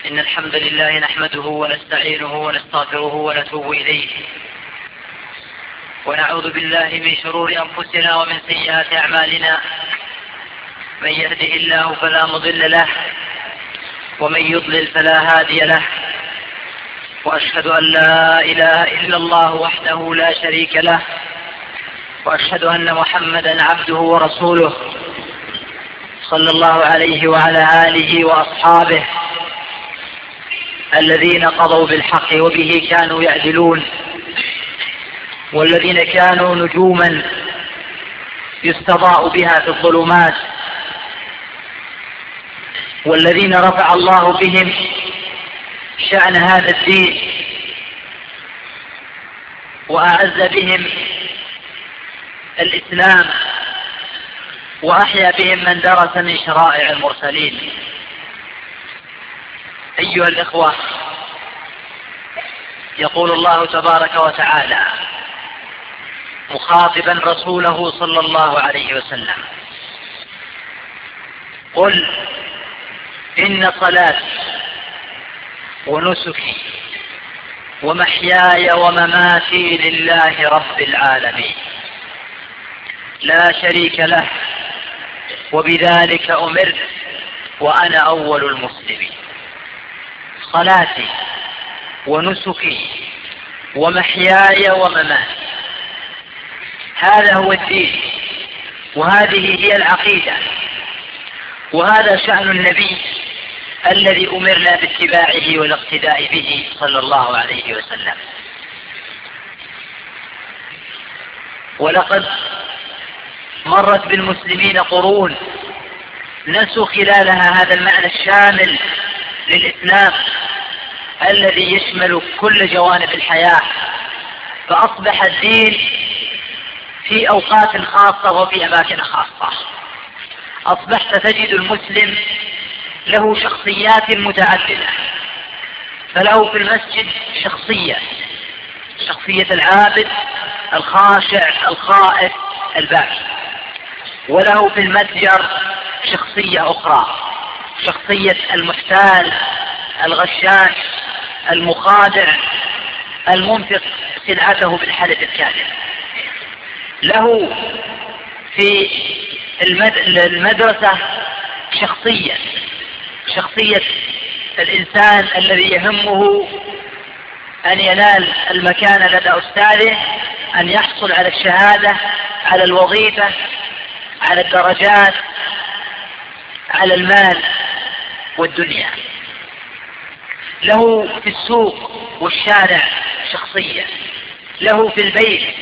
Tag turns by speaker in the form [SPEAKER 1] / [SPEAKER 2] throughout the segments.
[SPEAKER 1] إن الحمد لله نحمده ونستعينه ونستغفره ونتوب إليه، ونعوذ بالله من شرور أنفسنا ومن سيئات أعمالنا. من يهده الله فلا مضل له، ومن يضلل فلا هادي له. وأشهد أن لا إله إلا الله وحده لا شريك له، وأشهد أن محمدا عبده ورسوله صلى الله عليه وعلى آله وأصحابه الذين قضوا بالحق وبه كانوا يعدلون، والذين كانوا نجوما يستضاء بها في الظلمات، والذين رفع الله بهم شأن هذا الدين وأعز بهم الإسلام، وأحيا بهم من درس من شرائع المرسلين. أيها الإخوة، يقول الله تبارك وتعالى مخاطبا رسوله صلى الله عليه وسلم: قل إن صلاتي ونسكي ومحياي ومماتي لله رب العالمين لا شريك له، وبذلك أمرت وأنا أول المسلمين. صلاتي ونسكي ومحياي ومماتي، هذا هو الدين، وهذه هي العقيدة، وهذا شأن النبي الذي أمرنا باتباعه والاقتداء به صلى الله عليه وسلم. ولقد مرت بالمسلمين قرون نسوا خلالها هذا المعنى الشامل للإسلام الذي يشمل كل جوانب الحياة، فأصبح الدين في أوقات خاصة وفي أماكن خاصة. أصبحت تجد المسلم له شخصيات متعددة، فله في المسجد شخصية العابد الخاشع الخائف الباكي، وله في المتجر شخصية أخرى، شخصية المحتال الغشاش المخادع المنفق سلعته بالحلف الكاذب. له في المدرسة شخصية الإنسان الذي يهمه أن ينال المكانة لدى أستاذه، أن يحصل على الشهادة، على الوظيفة، على الدرجات، على المال والدنيا. له في السوق والشارع شخصية، له في البيت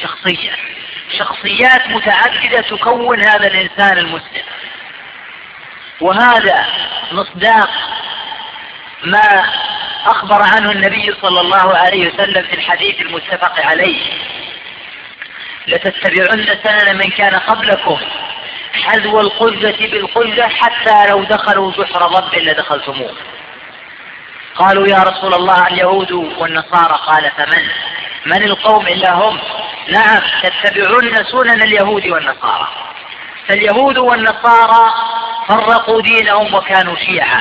[SPEAKER 1] شخصيات متعددة تكون هذا الإنسان المسلم. وهذا مصداق ما أخبر عنه النبي صلى الله عليه وسلم في الحديث المتفق عليه: لتتبعن سنن من كان قبلكم حذو القذة بالقذة حتى لو دخلوا جحر ضب لدخلتموه. قالوا يا رسول الله اليهود والنصارى؟ قال فمن؟ من القوم إلا هم؟ نعم، تتبعون سنن اليهود والنصارى. فاليهود والنصارى فرقوا دينهم وكانوا شيعا،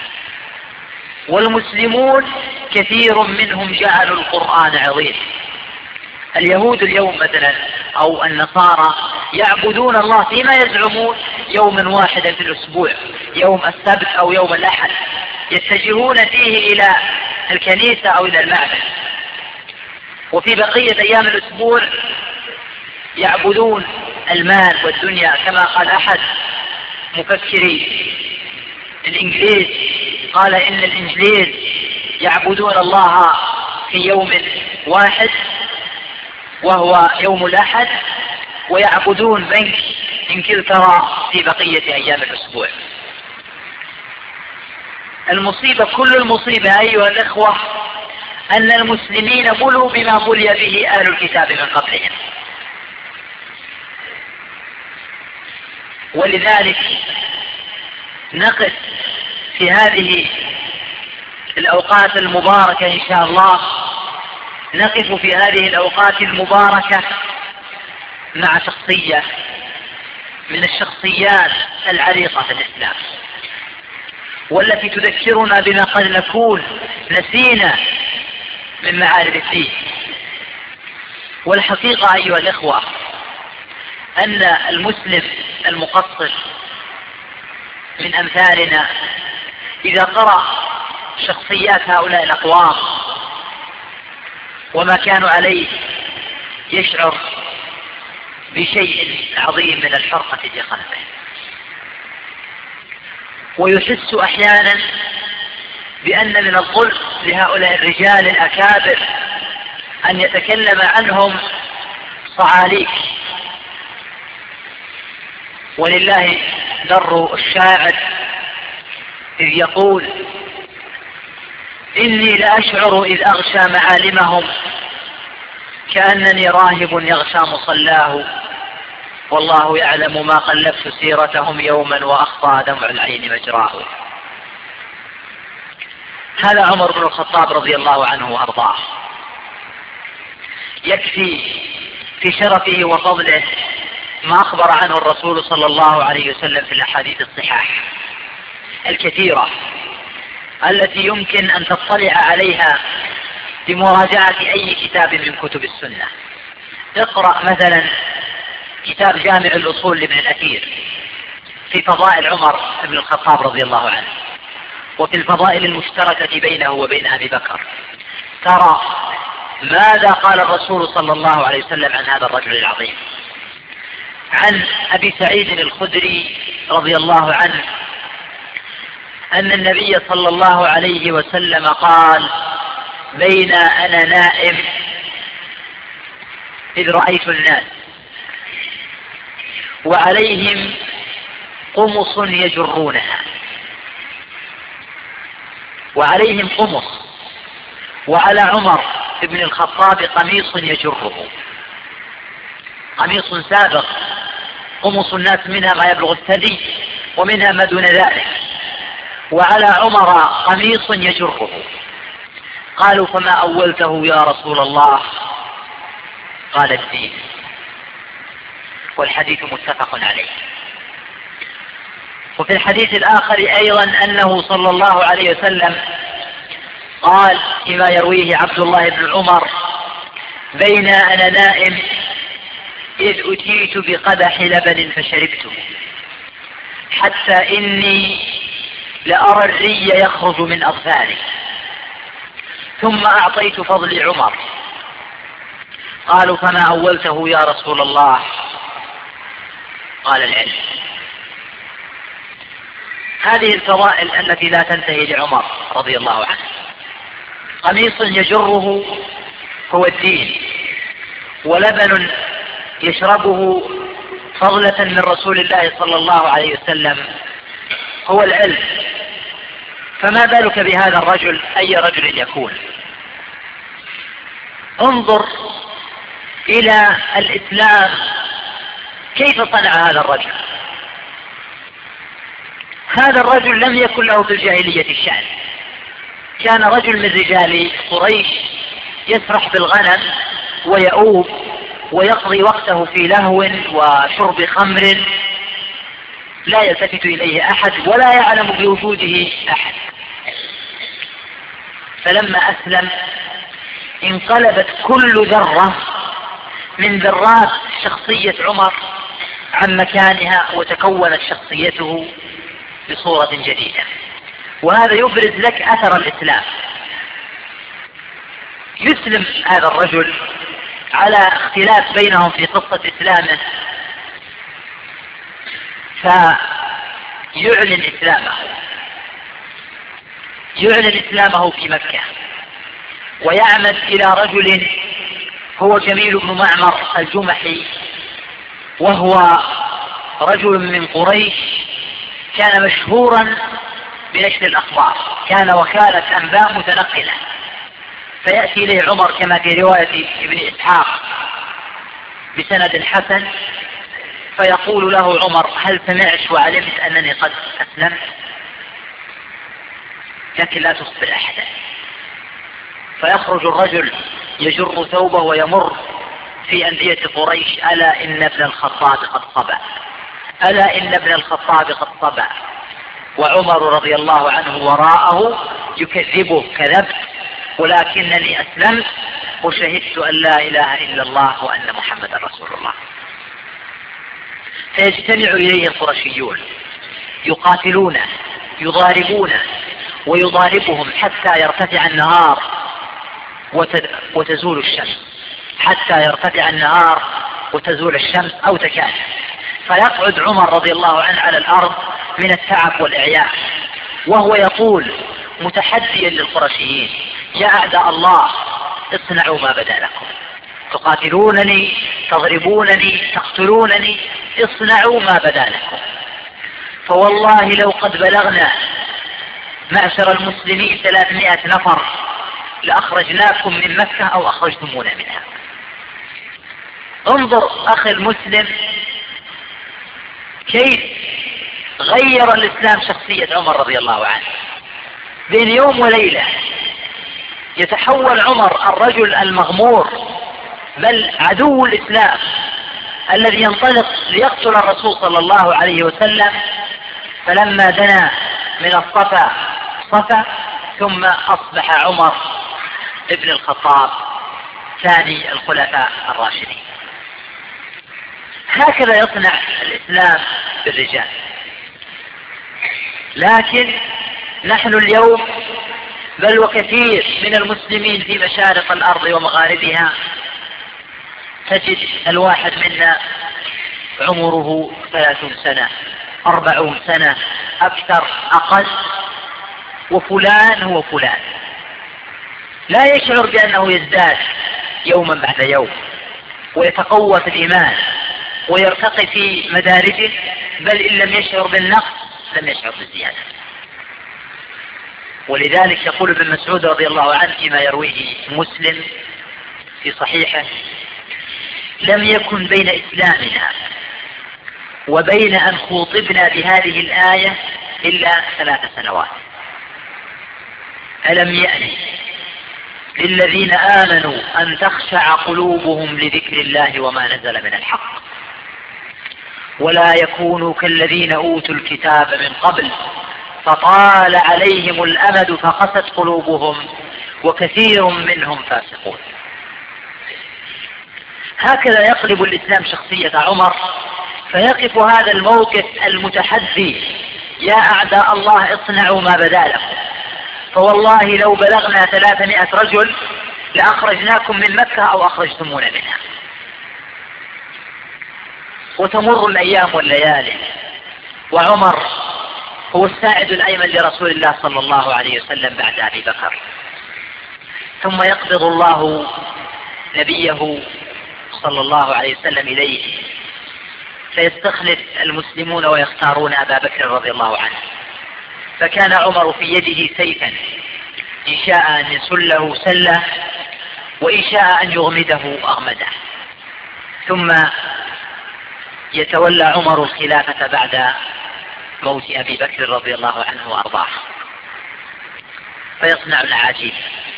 [SPEAKER 1] والمسلمون كثير منهم جعلوا القرآن عظيم. اليهود اليوم مثلا أو النصارى يعبدون الله فيما يزعمون يوما واحدا في الأسبوع، يوم السبت أو يوم الأحد، يتجهون فيه إلى الكنيسة أو إلى المعبد، وفي بقية أيام الأسبوع يعبدون المال والدنيا. كما قال أحد مفكري الإنجليز، قال إن الإنجليز يعبدون الله في يوم واحد وهو يوم الأحد، ويعبدون بنك إنجلترا في بقية أيام الأسبوع. المصيبة، كل المصيبة أيها الإخوة، أن المسلمين بلوا بما بلي به أهل الكتاب من قبلهم. ولذلك نقف في هذه الأوقات المباركة إن شاء الله، نقف في هذه الأوقات المباركة مع شخصية من الشخصيات العريقة في الإسلام، والتي تذكرنا بما قد نكون نسينا من معارف الدين. والحقيقة أيها الإخوة أن المسلم المقصر من أمثالنا إذا قرأ شخصيات هؤلاء الأقوام وما كانوا عليه يشعر بشيء عظيم من الحرقة في قلبه، ويحس أحيانا بأن من الظلم لهؤلاء الرجال الأكابر أن يتكلم عنهم صعاليك. ولله در الشاعر إذ يقول: إني لأشعر إذ أغشى معالمهم كأنني راهب يغشى مصلاه، والله يعلم ما قلبت سيرتهم يوما وأخطى دمع العين مجراه. هذا عمر بن الخطاب رضي الله عنه وأرضاه. يكفي في شرفه وفضله ما أخبر عنه الرسول صلى الله عليه وسلم في الأحاديث الصحاح الكثيرة التي يمكن أن تطلع عليها بمراجعة أي كتاب من كتب السنة. اقرأ مثلا كتاب جامع الأصول لابن الأثير في فضائل عمر بن الخطاب رضي الله عنه، وفي الفضائل المشتركة بينه وبين أبي بكر، ترى ماذا قال الرسول صلى الله عليه وسلم عن هذا الرجل العظيم. عن أبي سعيد الخدري رضي الله عنه أن النبي صلى الله عليه وسلم قال: بين أنا نائم إذ رأيت الناس وعليهم قمص يجرونها، وعليهم قمص، وعلى عمر بن الخطاب قميص يجره، قميص سابق، قمص الناس منها ما يبلغ الثدي ومنها ما دون ذلك، وعلى عمر قميص يجره. قالوا: فما أولته يا رسول الله؟ قال: الدين. والحديث متفق عليه. وفي الحديث الآخر أيضا أنه صلى الله عليه وسلم قال فيما يرويه عبد الله بن عمر: بين أنا نائم إذ أتيت بقدح لبن فشربته حتى إني لأرى الري يخرج من أظفاري، ثم أعطيت فضلي عمر. قالوا: فما أولته يا رسول الله؟ قال: العلم. هذه الفضائل التي لا تنتهي لعمر رضي الله عنه. قميص يجره هو الدين، ولبن يشربه فضلة من رسول الله صلى الله عليه وسلم هو العلم. فما بالك بهذا الرجل أي رجل يكون؟ انظر إلى الإسلام كيف صنع هذا الرجل. هذا الرجل لم يكن له في الجاهلية الشأن، كان رجل من رجال قريش يسرح بالغنم ويؤوب ويقضي وقته في لهو وشرب خمر، لا يلتفت إليه أحد ولا يعلم بوجوده أحد. فلما أسلم انقلبت كل ذرة من ذرات شخصية عمر عن مكانها، وتكونت شخصيته بصورة جديدة. وهذا يبرز لك أثر الإسلام. يسلم هذا الرجل على اختلاف بينهم في قصة إسلامه، فيعلن إسلامه في مكة، ويعمد إلى رجل هو جميل بن معمر الجمحي، وهو رجل من قريش كان مشهورا بنشر الأخبار، كان وكالة أنباء متنقلة. فيأتي إليه عمر كما في رواية ابن إسحاق بسند حسن، فيقول له عمر: هل سمعت وعلمت أنني قد أسلمت؟ لكن لا تخبر أحدا. فيخرج الرجل يجر ثوبه ويمر في أندية قريش: ألا إن ابن الخطاب قد صبأ، ألا إن ابن الخطاب قد صبأ. وعمر رضي الله عنه وراءه يكذبه: كذبت ولكنني أسلمت وشهدت أن لا إله إلا الله وأن محمد رسول الله. فيجتمع إليه القرشيون يقاتلونه يضاربونه ويضاربهم حتى يرتفع النهار وتزول الشمس، حتى يرتفع النهار وتزول الشمس أو تكاد، فيقعد عمر رضي الله عنه على الأرض من التعب والإعياء وهو يقول متحديا للقرشيين: يا أعداء الله اصنعوا ما بدا لكم، تقاتلونني تضربونني تقتلونني، اصنعوا ما بدا لكم، فوالله لو قد بلغنا معشر المسلمين 300 نفر لأخرجناكم من مكة أو أخرجتمونا منها. انظر أخي المسلم كيف غير الإسلام شخصية عمر رضي الله عنه. بين يوم وليلة يتحول عمر الرجل المغمور بل عدو الإسلام الذي ينطلق ليقتل الرسول صلى الله عليه وسلم، فلما دنا من الصفا صفا، ثم أصبح عمر ابن الخطاب ثاني الخلفاء الراشدين. هكذا يصنع الإسلام بالرجال. لكن نحن اليوم بل وكثير من المسلمين في مشارق الأرض ومغاربها تجد الواحد منا عمره 30 سنة 40 سنة أكثر أقل، وفلان هو فلان، لا يشعر بأنه يزداد يوما بعد يوم ويتقوى في الإيمان ويرتقي في مدارجه، بل إن لم يشعر بالنقص لم يشعر بالزيادة. ولذلك يقول ابن مسعود رضي الله عنه فيما يرويه مسلم في صحيحه: لم يكن بين إسلامنا وبين أن خوطبنا بهذه الآية إلا 3 سنوات. ألم يأن للذين آمنوا أن تخشع قلوبهم لذكر الله وما نزل من الحق ولا يكونوا كالذين أوتوا الكتاب من قبل فطال عليهم الأمد فقست قلوبهم وكثير منهم فاسقون. هكذا يقلب الإسلام شخصية عمر، فيقف هذا الموقف المتحدي: يا أعداء الله اصنعوا ما بدا لكم، فوالله لو بلغنا 300 رجل لأخرجناكم من مكة أو أخرجتمونا منها. وتمر الأيام والليالي وعمر هو الساعد الأيمن لرسول الله صلى الله عليه وسلم بعد أبي بكر، ثم يقبض الله نبيه صلى الله عليه وسلم إليه فيستخلف المسلمون ويختارون أبا بكر رضي الله عنه، فكان عمر في يده سيفا إن شاء أن يسله سله وإن شاء أن يغمده أغمده. ثم يتولى عمر الخلافة بعد موت أبي بكر رضي الله عنه وأرضاه، فيصنع العجيب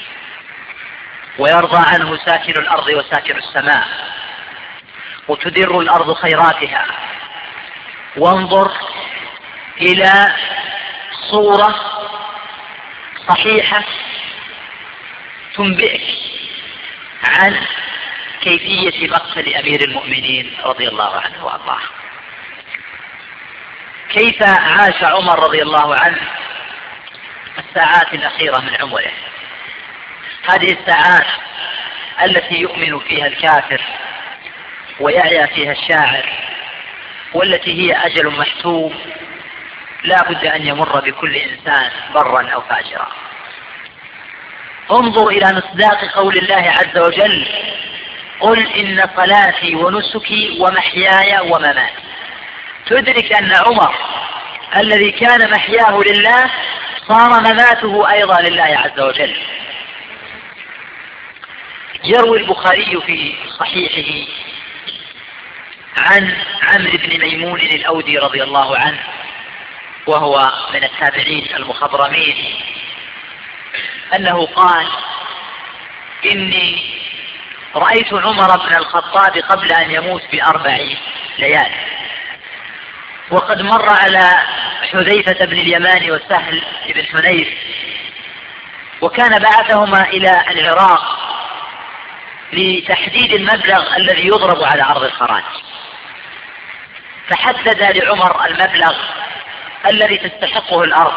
[SPEAKER 1] ويرضى عنه ساكن الأرض وساكن السماء وتدر الأرض خيراتها. وانظر إلى صورة صحيحة تنبئك عن كيفية مقتل أمير المؤمنين رضي الله عنه وأرضاه. كيف عاش عمر رضي الله عنه الساعات الأخيرة من عمره، هذه الساعات التي يؤمن فيها الكافر ويعيا فيها الشاعر، والتي هي أجل محتوم لا بد أن يمر بكل إنسان برا أو فاجرا. انظر إلى مصداق قول الله عز وجل: قل إن صلاتي ونسكي ومحياي ومماتي. تدرك أن عمر الذي كان محياه لله صار مماته أيضا لله عز وجل. يروي البخاري في صحيحه عن عمرو بن ميمون الأودي رضي الله عنه، وهو من التابعين المخضرمين، أنه قال: إني رأيت عمر بن الخطاب قبل أن يموت ب4 ليال، وقد مر على حذيفة بن اليمان وسهل بن حنيف، وكان بعثهما إلى العراق لتحديد المبلغ الذي يضرب على أرض الخراج، فحدد لعمر المبلغ الذي تستحقه الأرض،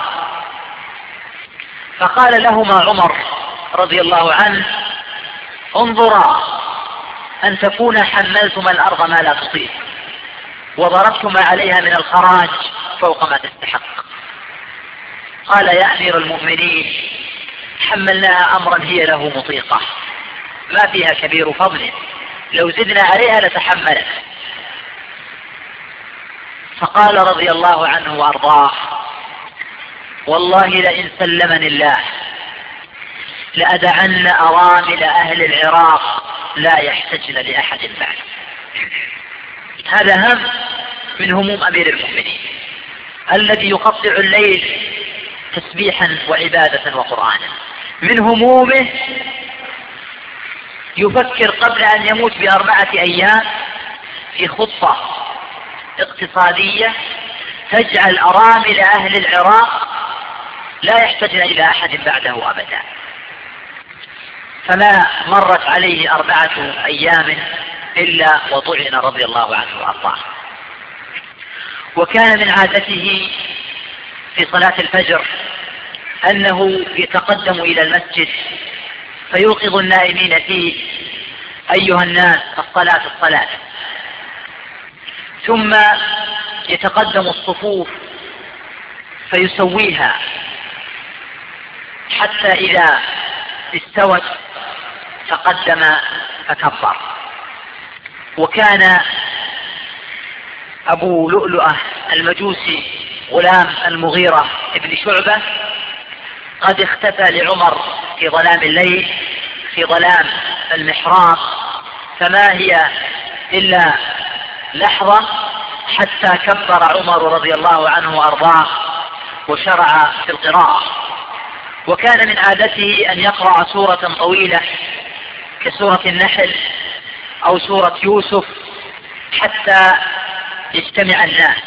[SPEAKER 1] فقال لهما عمر رضي الله عنه: انظرا أن تكون حملتما الأرض ما لا تطيق وضربتما عليها من الخراج فوق ما تستحق. قال: يا أمير المؤمنين، حملناها أمرا هي له مطيقة، ما فيها كبير فضل، لو زدنا عليها لتحملت. فقال رضي الله عنه وأرضاه: والله لئن سلمني الله لأدعن أرامل أهل العراق لا يحتجن لأحد بعد. هذا هم من هموم أمير المؤمنين الذي يقطع الليل تسبيحا وعبادة وقرآنا. من همومه يفكر قبل أن يموت ب4 أيام في خطة اقتصادية تجعل أرامل أهل العراق لا يحتجن إلى أحد بعده أبدا. فما مرت عليه 4 أيام إلا وطعن رضي الله عنه وأرضاه. وكان من عادته في صلاة الفجر أنه يتقدم إلى المسجد فيوقظ النائمين فيه: أيها الناس، الصلاة الصلاة. ثم يتقدم الصفوف فيسويها حتى إذا استوت تقدم فكبر. وكان أبو لؤلؤة المجوسي غلام المغيرة ابن شعبة قد اختفى لعمر في ظلام الليل في ظلام المحراب، فما هي إلا لحظة حتى كبر عمر رضي الله عنه وأرضاه وشرع في القراءة. وكان من عادته أن يقرأ سورة طويلة كسورة النحل أو سورة يوسف حتى يجتمع الناس.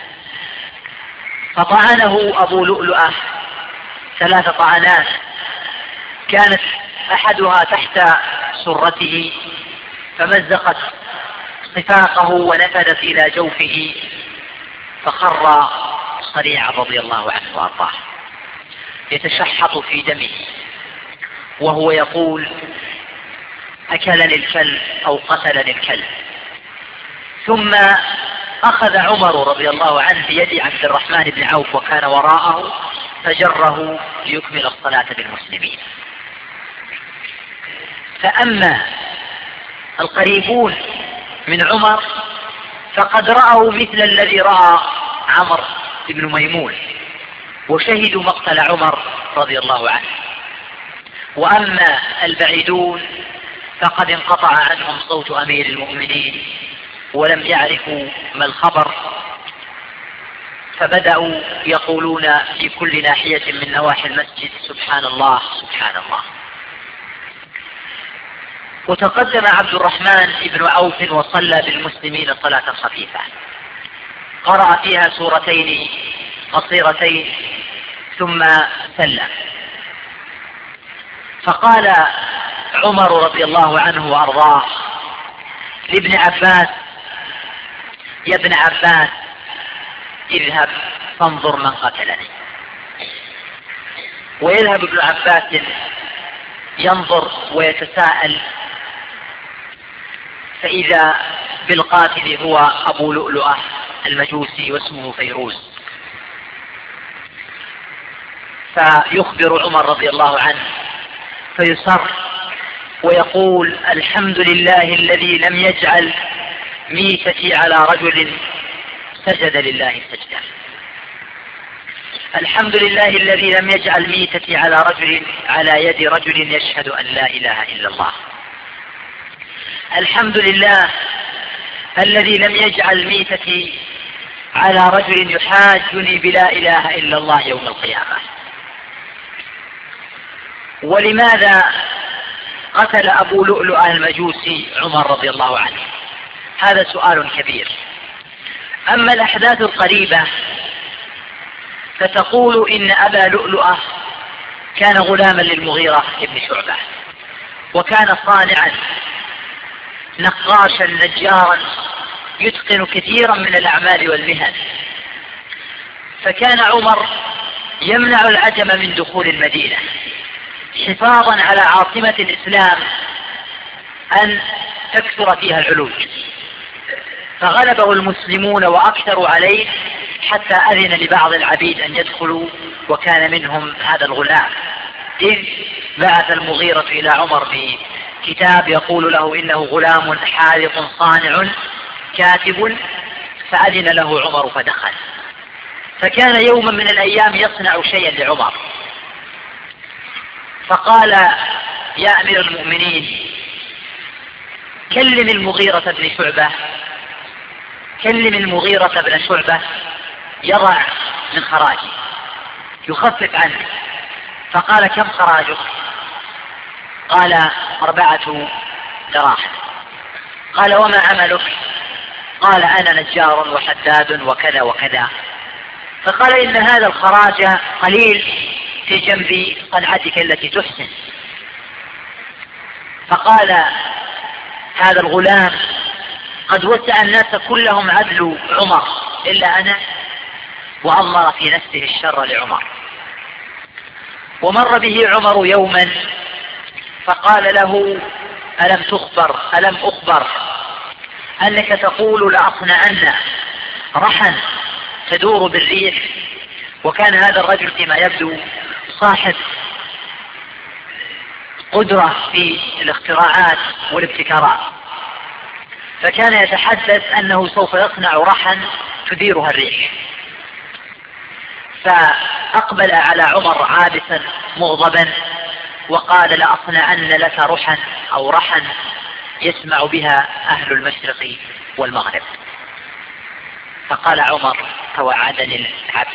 [SPEAKER 1] فطعنه أبو لؤلؤة 3 طعنات، كانت أحدها تحت سرته فمزقت صفاقه ونفذت إلى جوفه فخر صريعا رضي الله عنه وأرضاه يتشحط في دمه وهو يقول: أكلني الكلب أو قتلني الكلب. ثم أخذ عمر رضي الله عنه بيد عبد الرحمن بن عوف وكان وراءه فجره ليكمل الصلاة بالمسلمين. فأما القريبون من عمر فقد رأوا مثل الذي رأى عمرو بن ميمون وشهدوا مقتل عمر رضي الله عنه. وأما البعيدون فقد انقطع عنهم صوت أمير المؤمنين ولم يعرفوا ما الخبر، فبدأوا يقولون في كل ناحية من نواحي المسجد: سبحان الله سبحان الله. وتقدم عبد الرحمن بن عوف وصلى بالمسلمين صلاة خفيفة قرأ فيها سورتين قصيرتين ثم سلم. فقال عمر رضي الله عنه وأرضاه لابن عباس: يا ابن عباس، اذهب فانظر من قتلني. ويذهب ابن عباس ينظر ويتساءل، فإذا بالقاتل هو أبو لؤلؤة المجوسي واسمه فيروز. فيخبر عمر رضي الله عنه فيصر ويقول: الحمد لله الذي لم يجعل ميتتي على رجل سجد لله سجدة. الحمد لله الذي لم يجعل ميتتي على يد رجل يشهد أن لا إله إلا الله. الحمد لله الذي لم يجعل ميتتي على رجل يحاجني بلا إله إلا الله يوم القيامة. ولماذا قتل أبو لؤلؤة المجوسي عمر رضي الله عنه؟ هذا سؤال كبير. أما الأحداث القريبة فتقول إن أبا لؤلؤة كان غلاما للمغيرة بن شعبة، وكان صانعا نقاشا نجارا يتقن كثيرا من الأعمال والمهن، فكان عمر يمنع العجم من دخول المدينة حفاظا على عاصمة الإسلام أن تكثر فيها العلوج، فغلبه المسلمون وأكثروا عليه حتى أذن لبعض العبيد أن يدخلوا، وكان منهم هذا الغلام، إذ بعث المغيرة إلى عمر بكتاب يقول له إنه غلام حاذق صانع كاتب، فأذن له عمر فدخل. فكان يوما من الأيام يصنع شيئا لعمر، فقال: يا أمير المؤمنين، كلم المغيرة بن شعبة يضع من خراجي، يخفف عنه. فقال: كم خراجك؟ قال: 4 دراهم. قال: وما عملك؟ قال: أنا نجار وحداد وكذا وكذا. فقال: إن هذا الخراج قليل في جنب صنعتك التي تحسن. فقال هذا الغلام: قد وسع الناس كلهم عدل عمر إلا أنا، وأضمر في نفسه الشر لعمر. ومر به عمر يوما فقال له: ألم أخبر أنك تقول لأصنعن رحا تدور بالريح؟ وكان هذا الرجل فيما يبدو صاحب قدرة في الاختراعات والابتكارات، فكان يتحدث أنه سوف يصنع رحا تديرها الريح. فأقبل على عمر عابسا مغضبا وقال: لأصنعن لك رحا يسمع بها أهل المشرق والمغرب. فقال عمر: توعدني العبد.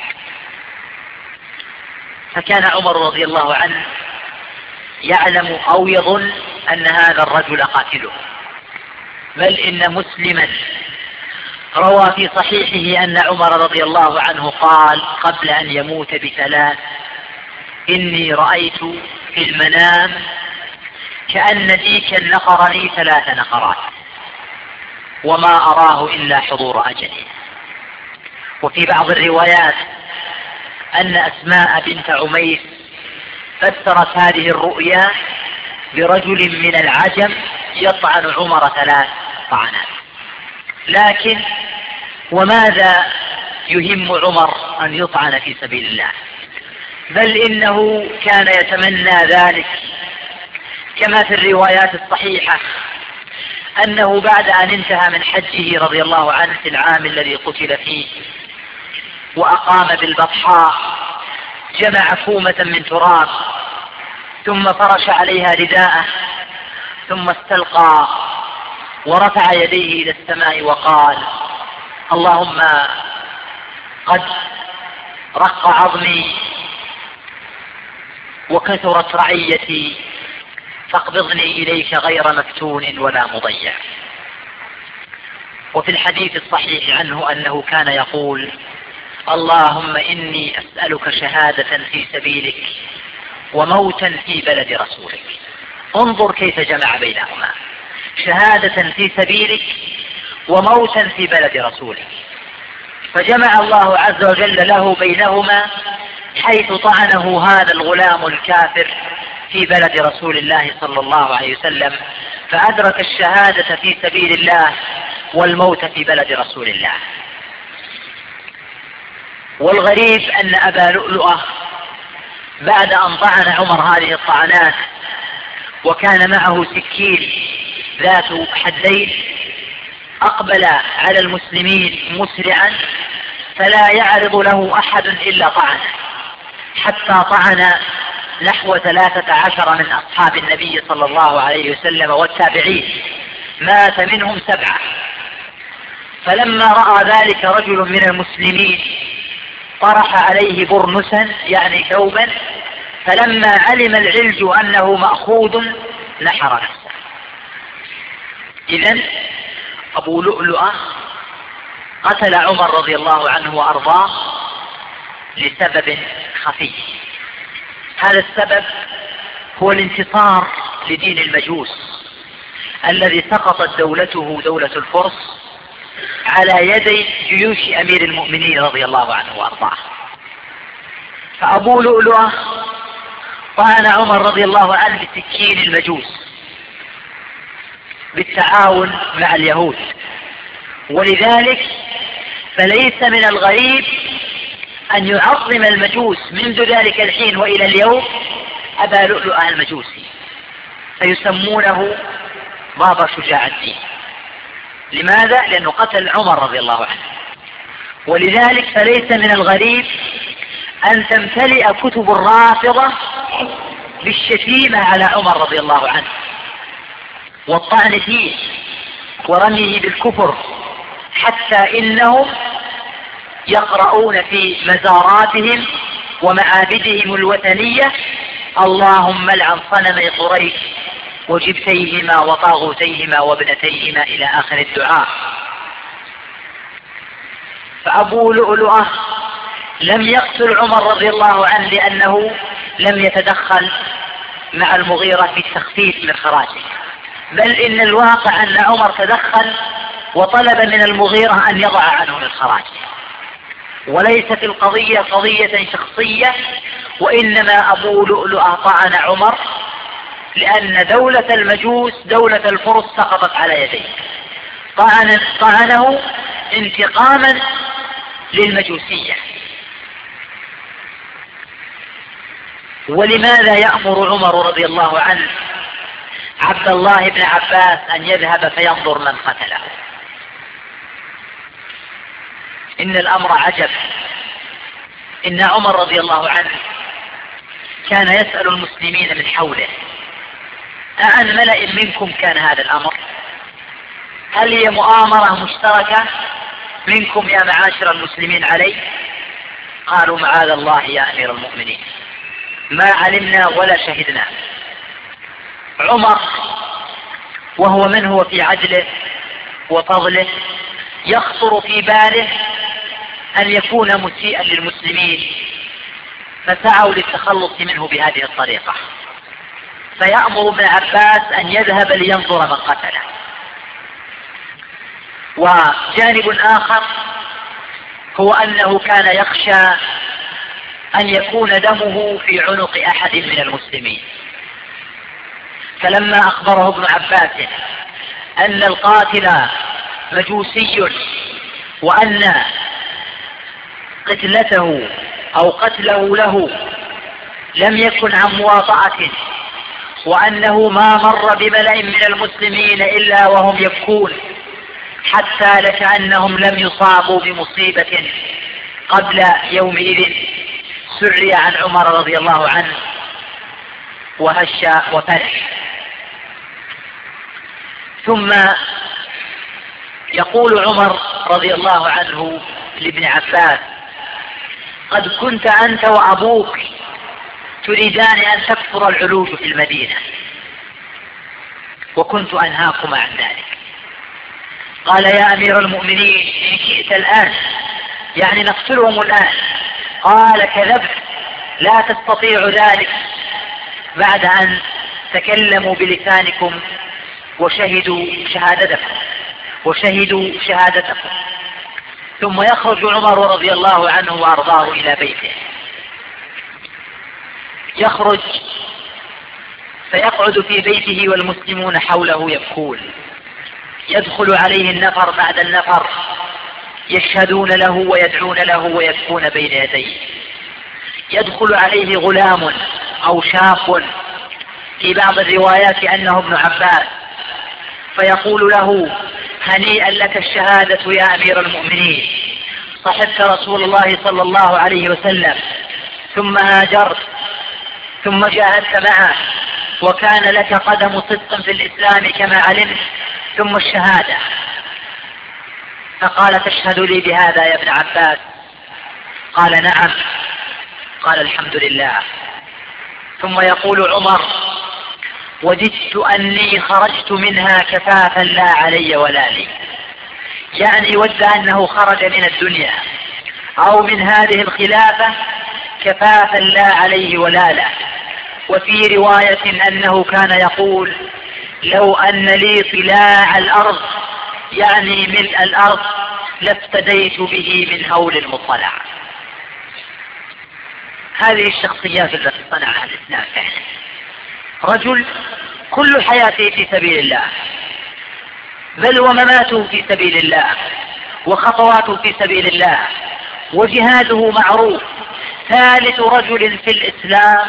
[SPEAKER 1] فكان عمر رضي الله عنه يعلم أو يظن أن هذا الرجل قاتله، بل إن مسلما روى في صحيحه أن عمر رضي الله عنه قال قبل أن يموت ب3: إني رأيت في المنام كأن ديكا نقرني 3 نقرات وما أراه إلا حضور أجلي. وفي بعض الروايات أن أسماء بنت عميس فسرت هذه الرؤيا برجل من العجم يطعن عمر 3 طعنات. لكن وماذا يهم عمر أن يطعن في سبيل الله؟ بل إنه كان يتمنى ذلك، كما في الروايات الصحيحة أنه بعد أن انتهى من حجه رضي الله عنه في العام الذي قتل فيه وأقام بالبطحاء، جمع كومة من تراب ثم فرش عليها رداءه، ثم استلقى ورفع يديه إلى السماء وقال: اللهم قد رق عظمي وكثرت رعيتي، فاقبضني إليك غير مفتون ولا مضيع. وفي الحديث الصحيح عنه أنه كان يقول: اللهم إني أسألك شهادة في سبيلك وموتا في بلد رسولك. انظر كيف جمع بينهما، شهادة في سبيلك وموتا في بلد رسولك. فجمع الله عز وجل له بينهما حيث طعنه هذا الغلام الكافر في بلد رسول الله صلى الله عليه وسلم، فأدرك الشهادة في سبيل الله والموت في بلد رسول الله. والغريب أن أبا لؤلؤة بعد أن طعن عمر هذه الطعنات وكان معه سكين ذات حدين، أقبل على المسلمين مسرعا فلا يعرض له أحد إلا طعنه، حتى طعن نحو 13 من أصحاب النبي صلى الله عليه وسلم والتابعين، مات منهم 7. فلما رأى ذلك رجل من المسلمين طرح عليه برنسا يعني ثوبا، فلما علم العلج أنه مأخوذ نحر نفسه. إذن أبو لؤلؤة قتل عمر رضي الله عنه وأرضاه لسبب خفي. هذا السبب هو الانتصار لدين المجوس الذي سقطت دولته دولة الفرس على يدي جيوش أمير المؤمنين رضي الله عنه وأرضاه. فأبو لؤلؤة طعن عمر رضي الله عنه بسكين المجوس بالتعاون مع اليهود، ولذلك فليس من الغريب أن يعظم المجوس منذ ذلك الحين وإلى اليوم أبا لؤلؤة المجوسي، فيسمونه بابا شجاع الدين. لماذا؟ لأنه قتل عمر رضي الله عنه. ولذلك فليس من الغريب أن تمتلئ كتب الرافضة بالشتيمة على عمر رضي الله عنه والطعن فيه ورميه بالكفر، حتى إنهم يقرؤون في مزاراتهم ومعابدهم الوثنية: اللهم لعن صنمي قريش وجبتيهما وطاغوتيهما وابنتيهما إلى آخر الدعاء. فأبو لؤلؤة لم يقتل عمر رضي الله عنه لأنه لم يتدخل مع المغيرة في التخفيف من خراجه، بل إن الواقع أن عمر تدخل وطلب من المغيرة أن يضع عنه الخراج، وليست القضية قضية شخصية، وإنما أبو لؤلؤة طعن عمر لأن دولة المجوس دولة الفرس سقطت على يديه، طعنه انتقاما للمجوسية. ولماذا يأمر عمر رضي الله عنه عبد الله بن عباس أن يذهب فينظر من قتله؟ إن الأمر عجب. إن عمر رضي الله عنه كان يسأل المسلمين من حوله: أعن ملأ منكم كان هذا الأمر؟ هل هي مؤامرة مشتركة منكم يا معاشر المسلمين عليه؟ قالوا: معاذ الله يا أمير المؤمنين، ما علمنا ولا شهدنا. عمر وهو من هو في عدله وفضله يخطر في باله أن يكون مسيئا للمسلمين، فسعوا للتخلص منه بهذه الطريقة، فيأمر ابن عباس أن يذهب لينظر من قتله. وجانب آخر هو أنه كان يخشى أن يكون دمه في عنق أحد من المسلمين، فلما أخبره ابن عباس أن القاتل مجوسي وأن قتلته أو قتله له لم يكن عن مواطأة، وأنه ما مر بملأ من المسلمين إلا وهم يبكون حتى لكأنهم لم يصابوا بمصيبة قبل يومئذ، سري عن عمر رضي الله عنه وهش وفرح. ثم يقول عمر رضي الله عنه لابن عباس: قد كنت أنت وأبوك تريدان أن تكثر العلوج في المدينة، وكنت أنهاكما عن ذلك. قال: يا أمير المؤمنين، إن شئت الآن، يعني نقتلهم الآن. قال: كذبت، لا تستطيع ذلك بعد أن تكلموا بلسانكم وشهدوا شهادتكم. ثم يخرج عمر رضي الله عنه وأرضاه إلى بيته، يخرج فيقعد في بيته والمسلمون حوله يبكون، يدخل عليه النفر بعد النفر يشهدون له ويدعون له ويبكون بين يديه. يدخل عليه غلام أو شاب، في بعض الروايات أنه ابن عباس، فيقول له: هنيئا لك الشهادة يا أمير المؤمنين، صحبت رسول الله صلى الله عليه وسلم، ثم هاجرت، ثم جاهدت معه، وكان لك قدم صدق في الإسلام كما علمت، ثم الشهادة. فقال: تشهد لي بهذا يا ابن عباس؟ قال: نعم. قال: الحمد لله. ثم يقول عمر: وددت أني خرجت منها كفافا لا علي ولا لي، يعني ود أنه خرج من الدنيا أو من هذه الخلافة كفافا لا عليه ولا له. وفي رواية أنه كان يقول: لو أن لي طلاع الأرض، يعني ملء الأرض، لافتديت به من هول المطلع. هذه الشخصيات التي صنعها الإسلام فعلا. رجل كل حياته في سبيل الله، بل ومماته في سبيل الله، وخطواته في سبيل الله، وجهاده معروف، ثالث رجل في الإسلام،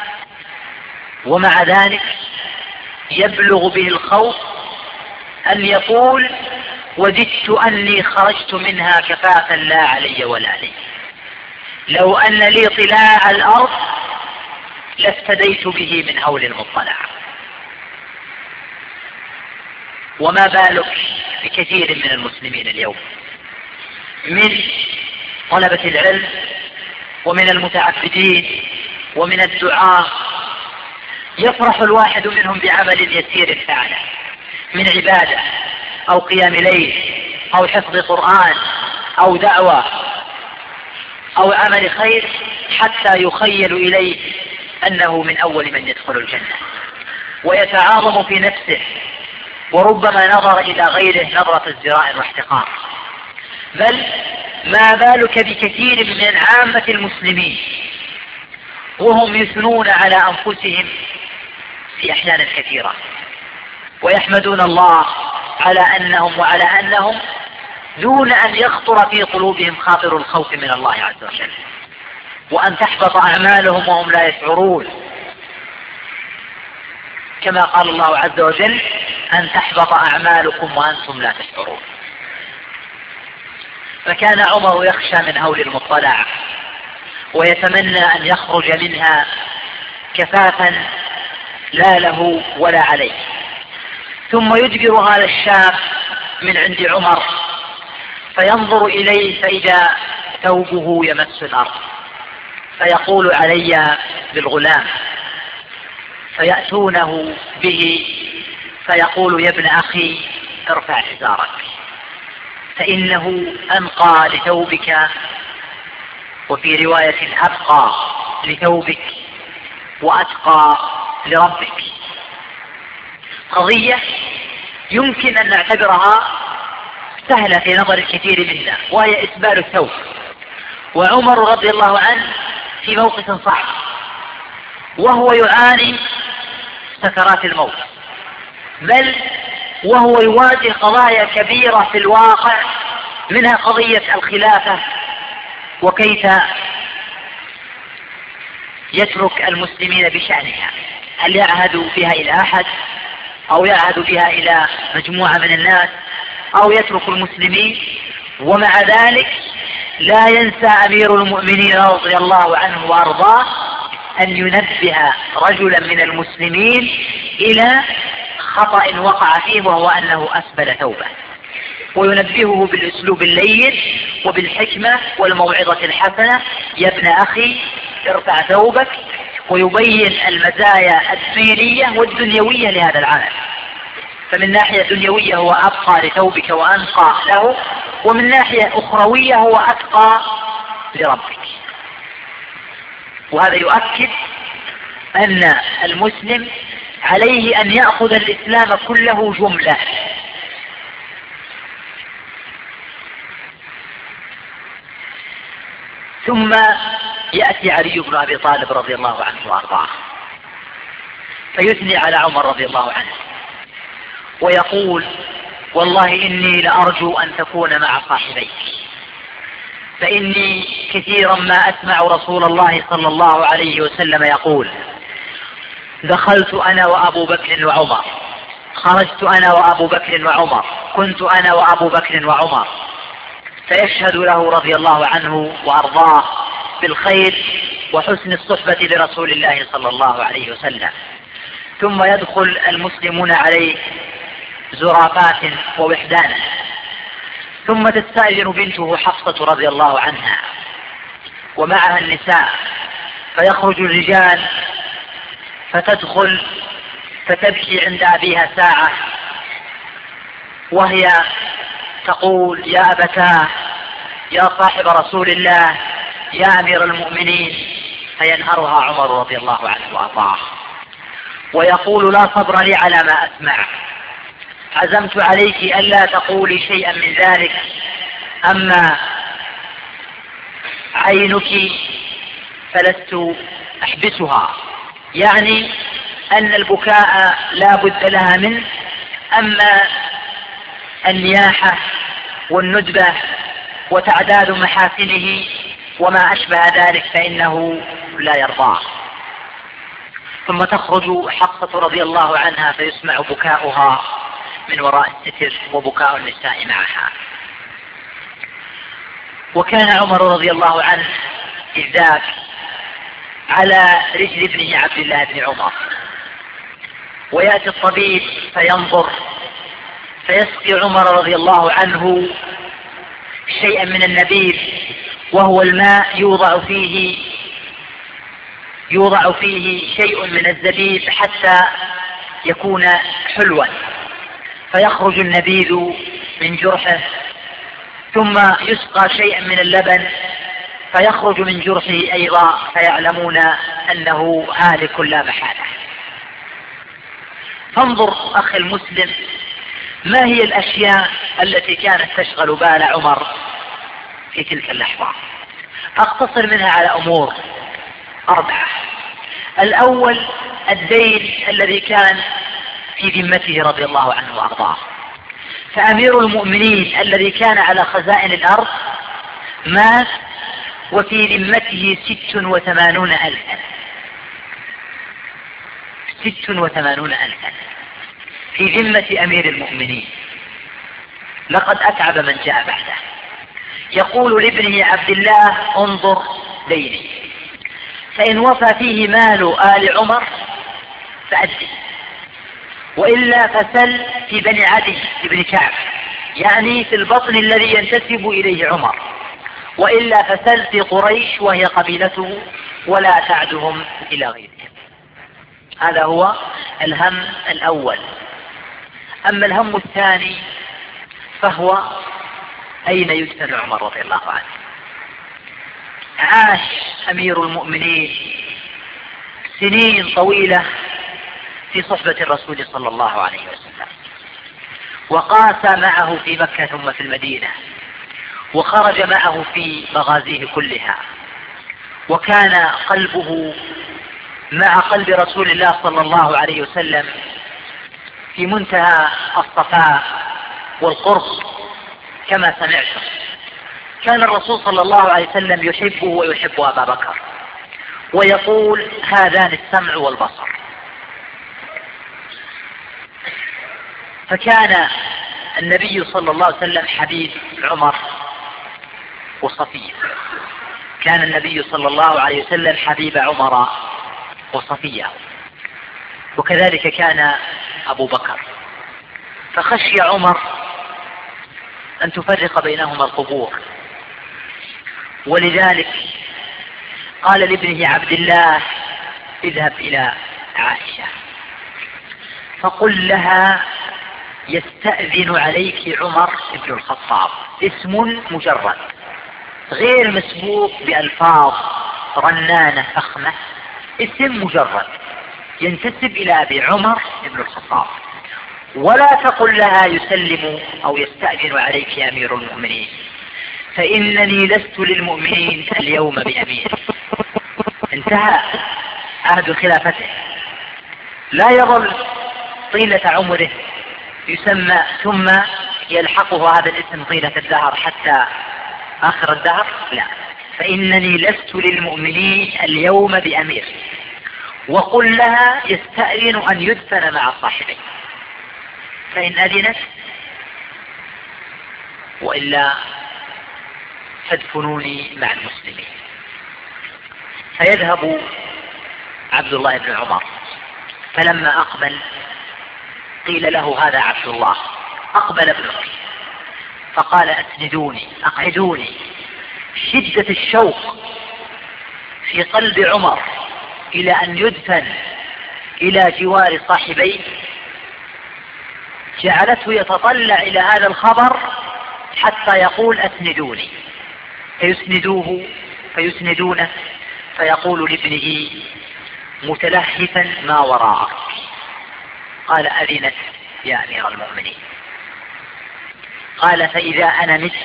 [SPEAKER 1] ومع ذلك يبلغ به الخوف أن يقول: وددت أني خرجت منها كفافا لا علي ولا لي. لو أن لي طلاع الأرض لافتديت به من هول المطلع. وما بالك بكثير من المسلمين اليوم، من طلبة العلم ومن المتعبدين ومن الدعاة، يفرح الواحد منهم بعمل يسير فعله من عبادة أو قيام ليل أو حفظ قرآن أو دعوة أو عمل خير، حتى يخيل إليه أنه من أول من يدخل الجنة، ويتعاظم في نفسه، وربما نظر إلى غيره نظرة ازدراء واحتقار. بل ما بالك بكثير من عامة المسلمين وهم يثنون على أنفسهم في أحيان كثيرة، ويحمدون الله على أنهم دون أن يخطر في قلوبهم خاطر الخوف من الله عز وجل، وأن تحبط أعمالهم وهم لا يشعرون، كما قال الله عز وجل: أن تحبط أعمالكم وأنتم لا تشعرون. فكان عمر يخشى من هول المطلع، ويتمنى أن يخرج منها كفافا لا له ولا عليه. ثم يجبر هذا الشاب من عند عمر فينظر إليه، فإذا ثوبه يمس الأرض، فيقول: علي بالغلام. فيأتونه به فيقول: يا ابن أخي ارفع حزارك، فإنه أنقى لثوبك، وفي رواية أبقى لثوبك وأتقى لربك. قضية يمكن أن نعتبرها سهلة في نظر الكثير منا، وهي إسبال الثوب. وعمر رضي الله عنه في موقف صعب، وهو يعاني سكرات الموت، بل وهو يواجه قضايا كبيرة في الواقع، منها قضية الخلافة، وكيف يترك المسلمين بشأنها، هل يعهد بها إلى أحد أو يعهد بها إلى مجموعة من الناس أو يترك المسلمين. ومع ذلك لا ينسى أمير المؤمنين رضي الله عنه وأرضاه أن ينبه رجلا من المسلمين إلى خطأ وقع فيه، وهو أنه أسبل ثوبه، وينبهه بالأسلوب اللين وبالحكمة والموعظة الحسنة: يا ابن أخي ارفع ثوبك، ويبين المزايا الدينية والدنيوية لهذا العمل. فمن ناحية دنيوية هو أبقى لثوبك وأنقى له، ومن ناحية أخروية هو أتقى لربك. وهذا يؤكد أن المسلم عليه أن يأخذ الإسلام كله جملة. ثم يأتي علي بن أبي طالب رضي الله عنه وأرضاه فيثني على عمر رضي الله عنه ويقول: والله إني لأرجو أن تكون مع صاحبيك، فإني كثيرا ما أسمع رسول الله صلى الله عليه وسلم يقول: دخلت أنا وأبو بكر وعمر، خرجت أنا وأبو بكر وعمر، كنت أنا وأبو بكر وعمر. فيشهد له رضي الله عنه وأرضاه بالخير وحسن الصحبة لرسول الله صلى الله عليه وسلم. ثم يدخل المسلمون عليه زرافات ووحدانا، ثم تستأذن بنته حفصة رضي الله عنها ومعها النساء، فيخرج الرجال فتدخل فتبكي عند أبيها ساعة، وهي تقول: يا أبتاه يا صاحب رسول الله، يا أمير المؤمنين، فينهرها عمر رضي الله عنه وأرضاه ويقول لا صبر لي على ما أسمع، عزمت عليك ألا تقولي شيئا من ذلك، أما عينك فلست أحبسها، يعني أن البكاء لا بد لها منه، أما النياحة والندبة وتعداد محاسنه وما أشبه ذلك فإنه لا يرضاه. ثم تخرج حفصة رضي الله عنها فيسمع بكاؤها من وراء الستر وبكاء النساء معها. وكان عمر رضي الله عنه إذ ذاك على رجل ابنه عبد الله بن عمر، ويأتي الطبيب فينظر فيسقي عمر رضي الله عنه شيئا من النبيذ، وهو الماء يوضع فيه شيء من الزبيب حتى يكون حلوا، فيخرج النبيذ من جرحه، ثم يسقى شيئا من اللبن فيخرج من جرحه أيضا، فيعلمون أنه هالك لا محالة. فانظر أخي المسلم ما هي الأشياء التي كانت تشغل بال عمر في تلك اللحظة. أقتصر منها على أمور 4. الأول الدين الذي كان في ذمته رضي الله عنه وأرضاه، فأمير المؤمنين الذي كان على خزائن الأرض مات وفي ذمته 86,000 86,000 في ذمة أمير المؤمنين. لقد أتعب من جاء بعده. يقول لابنه عبد الله انظر ديني، فإن وفى فيه مال آل عمر فأدي، وإلا فسل في بني عدي بن كعب، يعني في البطن الذي ينتسب إليه عمر، وإلا فسل في قريش وهي قبيلته ولا تعدهم إلى غيرهم. هذا هو الهم الأول. أما الهم الثاني فهو أين يدفن عمر رضي الله عنه. عاش أمير المؤمنين سنين طويلة في صحبة الرسول صلى الله عليه وسلم، وقاس معه في مكة ثم في المدينة، وخرج معه في مغازيه كلها، وكان قلبه مع قلب رسول الله صلى الله عليه وسلم في منتهى الصفاء والقرب كما سمعتم. كان الرسول صلى الله عليه وسلم يحبه ويحب أبا بكر، ويقول هذان السمع والبصر. فكان النبي صلى الله عليه وسلم حبيب عمر وصفية، كان النبي صلى الله عليه وسلم حبيب عمر وصفية، وكذلك كان أبو بكر. فخشي عمر أن تفرق بينهما القبور، ولذلك قال لابنه عبد الله اذهب إلى عائشة فقل لها يستأذن عليك عمر بن الخطاب، اسم مجرد غير مسبوق بألفاظ رنانة فخمة، اسم مجرد ينتسب إلى أبي عمر بن الخطاب. ولا تقل لها يسلم أو يستأذن عليك يا أمير المؤمنين، فإنني لست للمؤمنين اليوم بأمير. انتهى عهد خلافته، لا يظل طيلة عمره يسمى ثم يلحقه هذا الاسم طيلة الدهر حتى آخر الدهر، لا، فإنني لست للمؤمنين اليوم بأمير. وقل لها يستأذن أن يدفن مع صاحبه، فإن أذنت وإلا فادفنوني مع المسلمين. فيذهب عبد الله بن عمر، فلما أقبل قيل له هذا عبد الله، أقبل ابنه فقال أسندوني أقعدوني. شدة الشوق في قلب عمر إلى أن يدفن إلى جوار صاحبيه جعلته يتطلع إلى هذا الخبر حتى يقول أسندوني. فيسندونه، فيقول لابنه متلهفا ما وراءك: قال: أذنت يا أمير المؤمنين. قال: فإذا أنا مت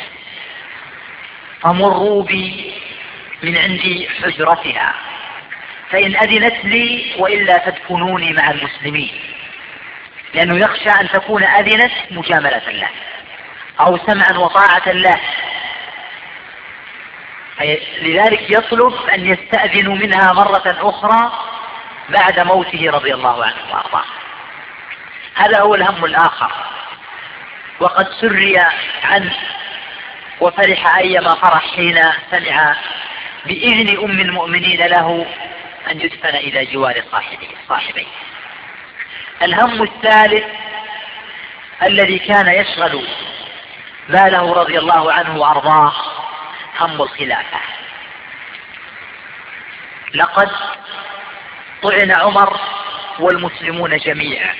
[SPEAKER 1] فمروا بي من عندي حجرتها، فإن أذنت لي وإلا فادفنوني مع المسلمين، لأنه يخشى أن تكون أذنت مجاملة له أو سمعا وطاعة له، لذلك يطلب أن يستأذنوا منها مرة أخرى بعد موته رضي الله عنه وأرضاه. هذا هو الهم الآخر. وقد سري عنه وفرح أيما فرح حين سمع بإذن أم المؤمنين له أن يدفن إلى جوار صاحبيه. الهم الثالث الذي كان يشغل باله رضي الله عنه وأرضاه هم الخلافة. لقد طعن عمر والمسلمون جميعا،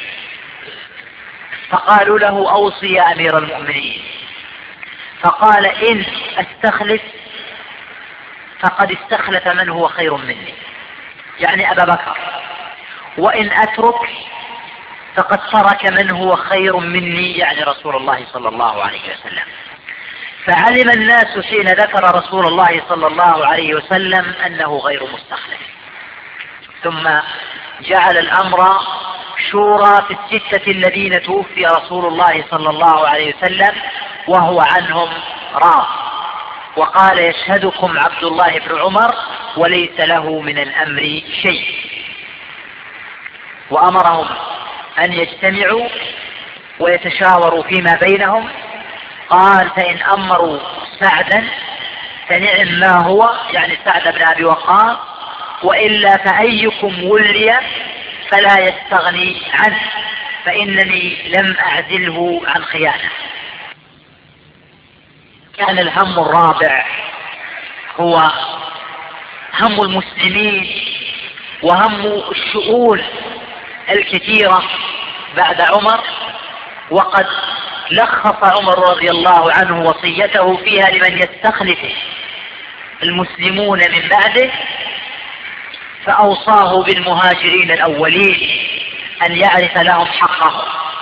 [SPEAKER 1] فقالوا له: أوصي يا أمير المؤمنين. فقال: إن أستخلف فقد استخلف من هو خير مني، يعني أبا بكر، وإن أترك فقد ترك من هو خير مني، يعني رسول الله صلى الله عليه وسلم. فعلم الناس حين ذكر رسول الله صلى الله عليه وسلم أنه غير مستخلف، ثم جعل الأمر شورى في الستة الذين توفي رسول الله صلى الله عليه وسلم وهو عنهم راض، وقال: يشهدكم عبد الله بن عمر وليس له من الأمر شيء. وأمرهم أن يجتمعوا ويتشاوروا فيما بينهم. قال: فإن أمروا سعدا فنعم ما هو، يعني سعد بن أبي وقاص، وإلا فأيكم ولي فلا يستغني عنه، فإنني لم أعزله عن خيانة. كان الهم الرابع هو هم المسلمين وهم الشؤون الكثيرة بعد عمر، وقد لخص عمر رضي الله عنه وصيته فيها لمن يستخلف المسلمون من بعده، فأوصاه بالمهاجرين الأولين أن يعرف لهم حقهم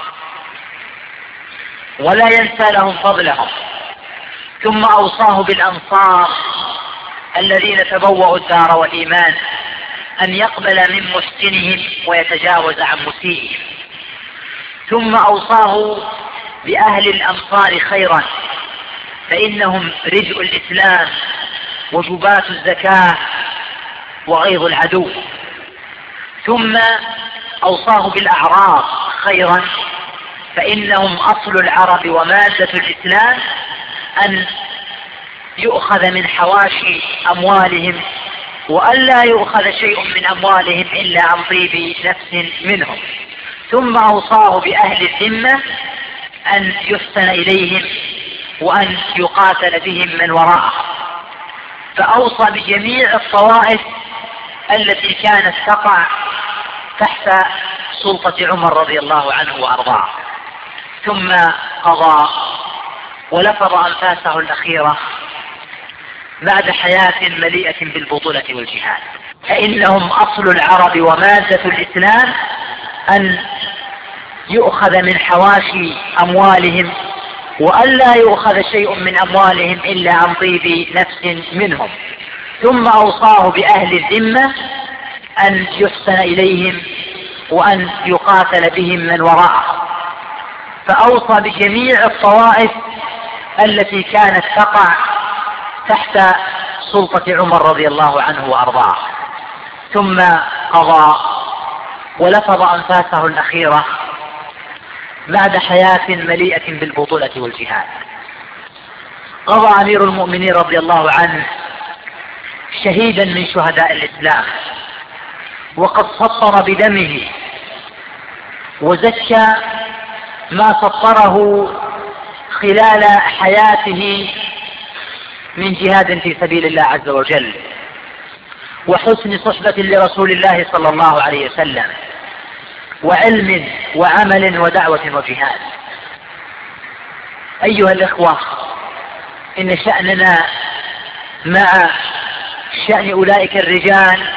[SPEAKER 1] ولا ينسى لهم فضلهم، ثم أوصاه بالأنصار الذين تبوأوا الدار والإيمان أن يقبل من محسنهم ويتجاوز عن مسيئهم، ثم أوصاه بأهل الأمصار خيرا، فإنهم رجء الإسلام وجبات الزكاة وغيظ العدو، ثم أوصاه بالأعراب خيرا، فإنهم أصل العرب ومادة الإسلام، أن يؤخذ من حواشي أموالهم وألا يؤخذ شيء من أموالهم إلا عن طيب نفس منهم، ثم أوصاه بأهل الذمة أن يحسن إليهم وأن يقاتل بهم من وراءه، فأوصى بجميع الطوائف التي كانت تقع تحت سلطة عمر رضي الله عنه وأرضاه، ثم قضى ولفظ أنفاسه الأخيرة بعد حياة مليئة بالبطولة والجهاد: فإنهم أصل العرب ومادة الإسلام، أن يؤخذ من حواشي أموالهم وألا يؤخذ شيء من أموالهم إلا عن طيب نفس منهم، ثم أوصاه بأهل الذمة أن يحسن إليهم وأن يقاتل بهم من وراءه، فأوصى بجميع الطوائف التي كانت تقع تحت سلطة عمر رضي الله عنه وأرضاه، ثم قضى ولفظ أنفاسه الأخيرة بعد حياة مليئة بالبطولة والجهاد. قضى أمير المؤمنين رضي الله عنه شهيدا من شهداء الإسلام، وقد سطر بدمه وزكى ما سطره خلال حياته من جهاد في سبيل الله عز وجل، وحسن صحبة لرسول الله صلى الله عليه وسلم، وعلم وعمل ودعوة وجهاد. أيها الإخوة، إن شأننا مع شأن أولئك الرجال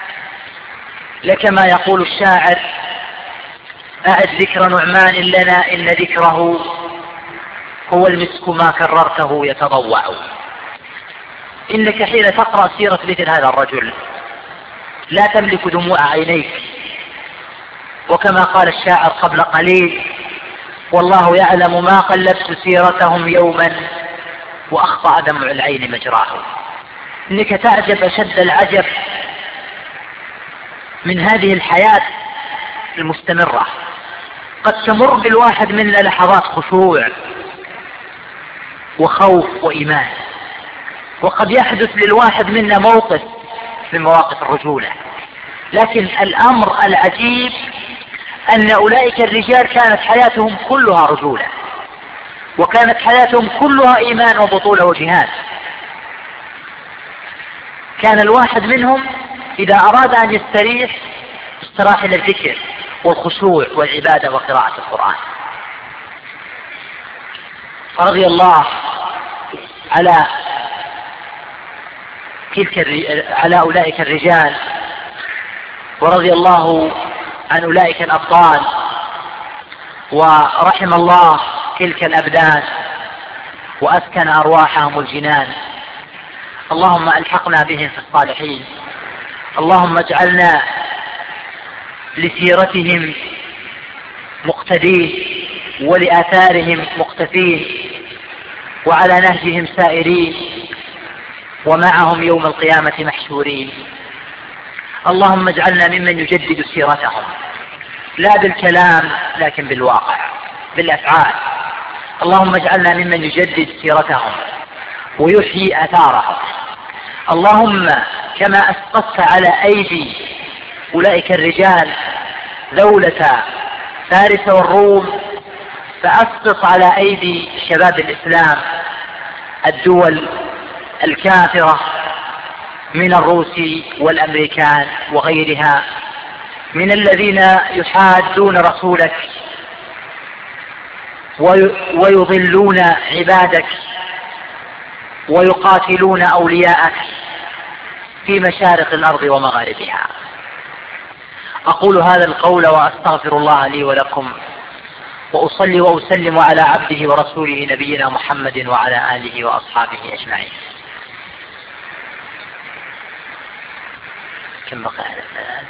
[SPEAKER 1] لكما يقول الشاعر: أعد ذكر نعمان لنا إن ذكره هو المسك ما كررته يتضوع. إنك حين تقرأ سيرة مثل هذا الرجل لا تملك دموع عينيك، وكما قال الشاعر قبل قليل: والله يعلم ما قلبت سيرتهم يوما وأخطأ دمع العين مجراه. إنك تعجب أشد العجب من هذه الحياة المستمرة. قد تمر بالواحد منا لحظات خشوع وخوف وإيمان، وقد يحدث للواحد منا موقف من مواقف الرجولة، لكن الأمر العجيب أن أولئك الرجال كانت حياتهم كلها رجولة، وكانت حياتهم كلها إيمان وبطولة وجهاد. كان الواحد منهم إذا أراد أن يستريح استراح إلى الذكر والخشوع والعبادة وقراءة القرآن. فرضي الله على أولئك الرجال، ورضي الله عن أولئك الأبطال، ورحم الله تلك الأبدان وأسكن أرواحهم الجنان. اللهم ألحقنا بهم في الصالحين. اللهم اجعلنا لسيرتهم مقتدين ولآثارهم مقتفين وعلى نهجهم سائرين ومعهم يوم القيامة محشورين. اللهم اجعلنا ممن يجدد سيرتهم لا بالكلام لكن بالواقع بالأفعال. اللهم اجعلنا ممن يجدد سيرتهم ويحيي آثارهم. اللهم كما أسقطت على أيدي أولئك الرجال دولة فارس والروم، فأسقط على أيدي شباب الإسلام الدول الكافرة من الروس والأمريكان وغيرها من الذين يحادون رسولك ويضلون عبادك ويقاتلون أولياءك في مشارق الأرض ومغاربها. أقول هذا القول وأستغفر الله لي ولكم، وأصلي وأسلم على عبده ورسوله نبينا محمد وعلى آله وأصحابه أجمعين. كم بقى هذا الآن؟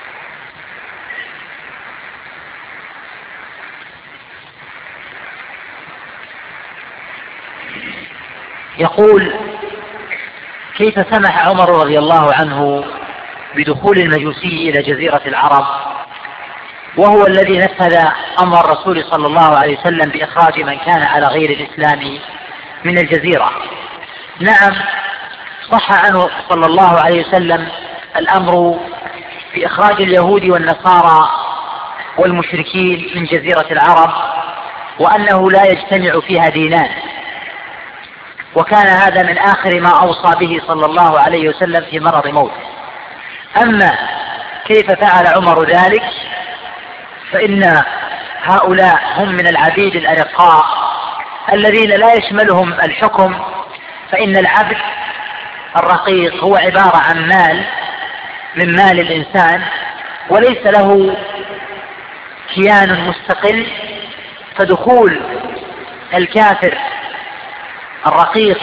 [SPEAKER 1] يقول: كيف سمح عمر رضي الله عنه بدخول المجوسي إلى جزيرة العرب وهو الذي نفذ أمر الرسول صلى الله عليه وسلم بإخراج من كان على غير الإسلام من الجزيرة؟ نعم، صح عنه صلى الله عليه وسلم الأمر بإخراج اليهود والنصارى والمشركين من جزيرة العرب، وأنه لا يجتمع فيها دينان، وكان هذا من آخر ما أوصى به صلى الله عليه وسلم في مرض موته. أما كيف فعل عمر ذلك فإن هؤلاء هم من العبيد الأرقاء الذين لا يشملهم الحكم، فإن العبد الرقيق هو عبارة عن مال من مال الإنسان وليس له كيان مستقل، فدخول الكافر الرقيق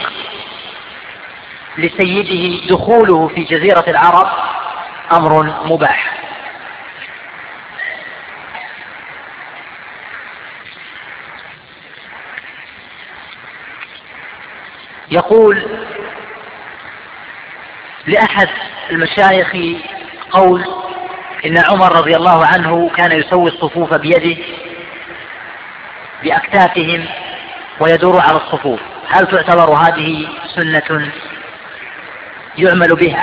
[SPEAKER 1] لسيده دخوله في جزيرة العرب أمر مباح. يقول لأحد المشايخ قول إن عمر رضي الله عنه كان يسوي الصفوف بيده بأكتافهم ويدور على الصفوف، هل تعتبر هذه سنة يعمل بها؟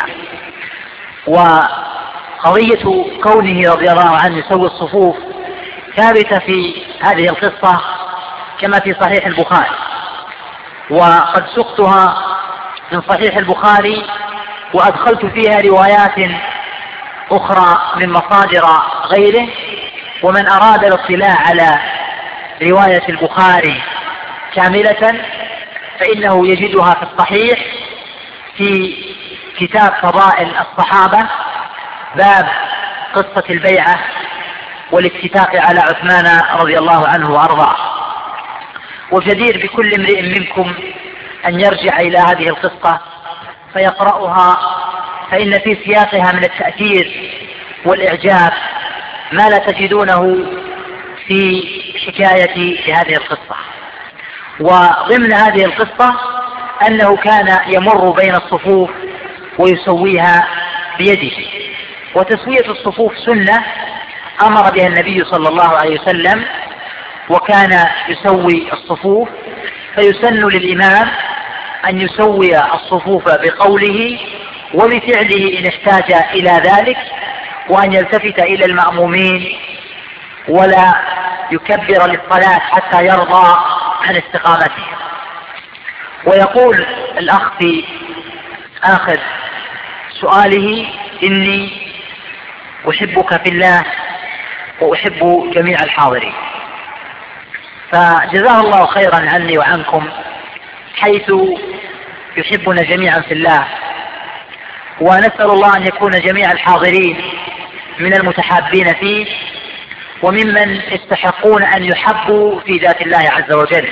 [SPEAKER 1] وقضية كونه رضي الله عنه يسوي الصفوف ثابتة في هذه القصة كما في صحيح البخاري، وقد سقتها من صحيح البخاري وأدخلت فيها روايات أخرى من مصادر غيره، ومن أراد الاطلاع على رواية البخاري كاملة فإنه يجدها في الصحيح في كتاب فضائل الصحابة باب قصة البيعة والاتفاق على عثمان رضي الله عنه وأرضاه. وجدير بكل امرئ منكم أن يرجع إلى هذه القصة فيقرأها، فإن في سياقها من التأثير والإعجاب ما لا تجدونه في حكاية هذه القصة. وضمن هذه القصة أنه كان يمر بين الصفوف ويسويها بيده، وتسوية الصفوف سنة أمر بها النبي صلى الله عليه وسلم، وكان يسوي الصفوف، فيسن للإمام أن يسوي الصفوف بقوله وبفعله إن احتاج إلى ذلك، وأن يلتفت إلى المأمومين ولا يكبر للصلاة حتى يرضى عن استقامته. ويقول الأخ في آخر سؤاله: إني أحبك في الله وأحب جميع الحاضرين. فجزاه الله خيرا عني وعنكم، حيث يحبنا جميعا في الله، ونسأل الله أن يكون جميع الحاضرين من المتحابين فيه وممن يستحقون أن يحبوا في ذات الله عز وجل.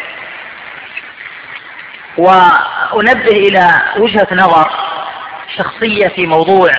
[SPEAKER 1] وأنبه إلى وجهة نظر شخصية في موضوع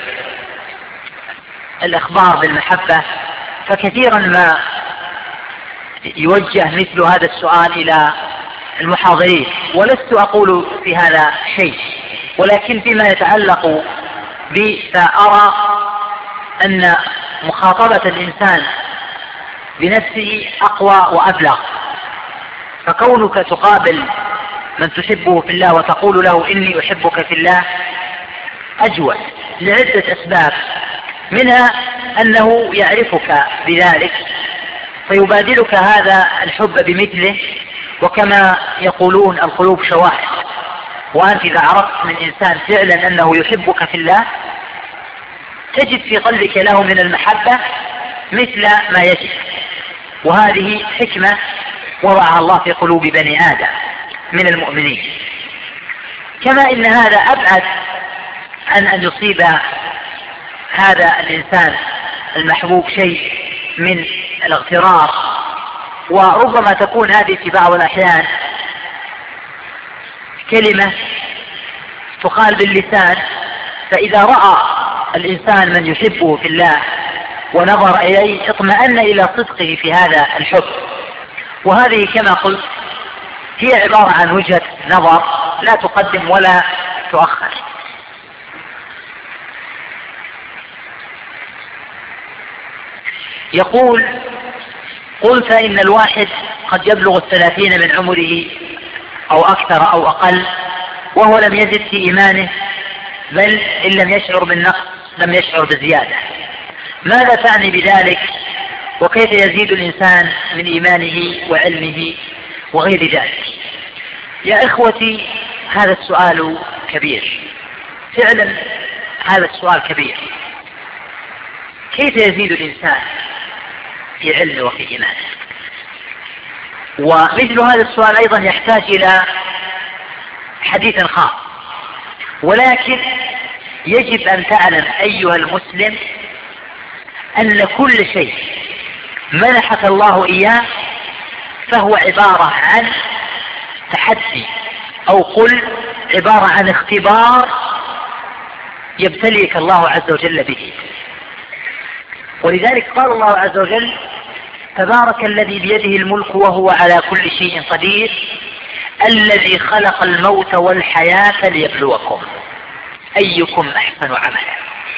[SPEAKER 1] الإخبار بالمحبة، فكثيرا ما يوجه مثل هذا السؤال إلى المحاضرين، ولست أقول في هذا شيء، ولكن فيما يتعلق بي فأرى أن مخاطبة الإنسان بنفسه أقوى وأبلغ. فكونك تقابل من تحبه في الله وتقول له إني أحبك في الله أجود لعدة أسباب، منها أنه يعرفك بذلك فيبادلك هذا الحب بمثله، وكما يقولون القلوب شواهد، وأنت إذا عرفت من إنسان فعلا أنه يحبك في الله تجد في قلبك له من المحبة مثل ما يجب. وهذه حكمة وضعها الله في قلوب بني آدم من المؤمنين. كما إن هذا أبعد عن أن يصيب هذا الإنسان المحبوب شيء من الاغترار، وربما تكون هذه في بعض الأحيان كلمة تقال باللسان، فإذا رأى الإنسان من يحبه في الله ونظر إليه اطمأن إلى صدقه في هذا الحب. وهذه كما قلت هي عبارة عن وجهة نظر لا تقدم ولا تؤخر. يقول: قلت إن الواحد قد يبلغ 30 من عمره أو أكثر أو أقل وهو لم يزد في إيمانه، بل إن لم يشعر بالنقص لم يشعر بزيادة. ماذا تعني بذلك؟ وكيف يزيد الإنسان من إيمانه وعلمه وغير ذلك؟ يا إخوتي، هذا السؤال كبير، فعلا هذا السؤال كبير. كيف يزيد الإنسان في علمه وفي إيمانه؟ ومثل هذا السؤال أيضا يحتاج إلى حديث خاص، ولكن يجب أن تعلم أيها المسلم أن كل شيء منحك الله إياه فهو عبارة عن تحدي، أو قل عبارة عن اختبار يبتليك الله عز وجل به. ولذلك قال الله عز وجل: تبارك الذي بيده الملك وهو على كل شيء قدير الذي خلق الموت والحياة ليبلوكم أيكم أحسن عملا.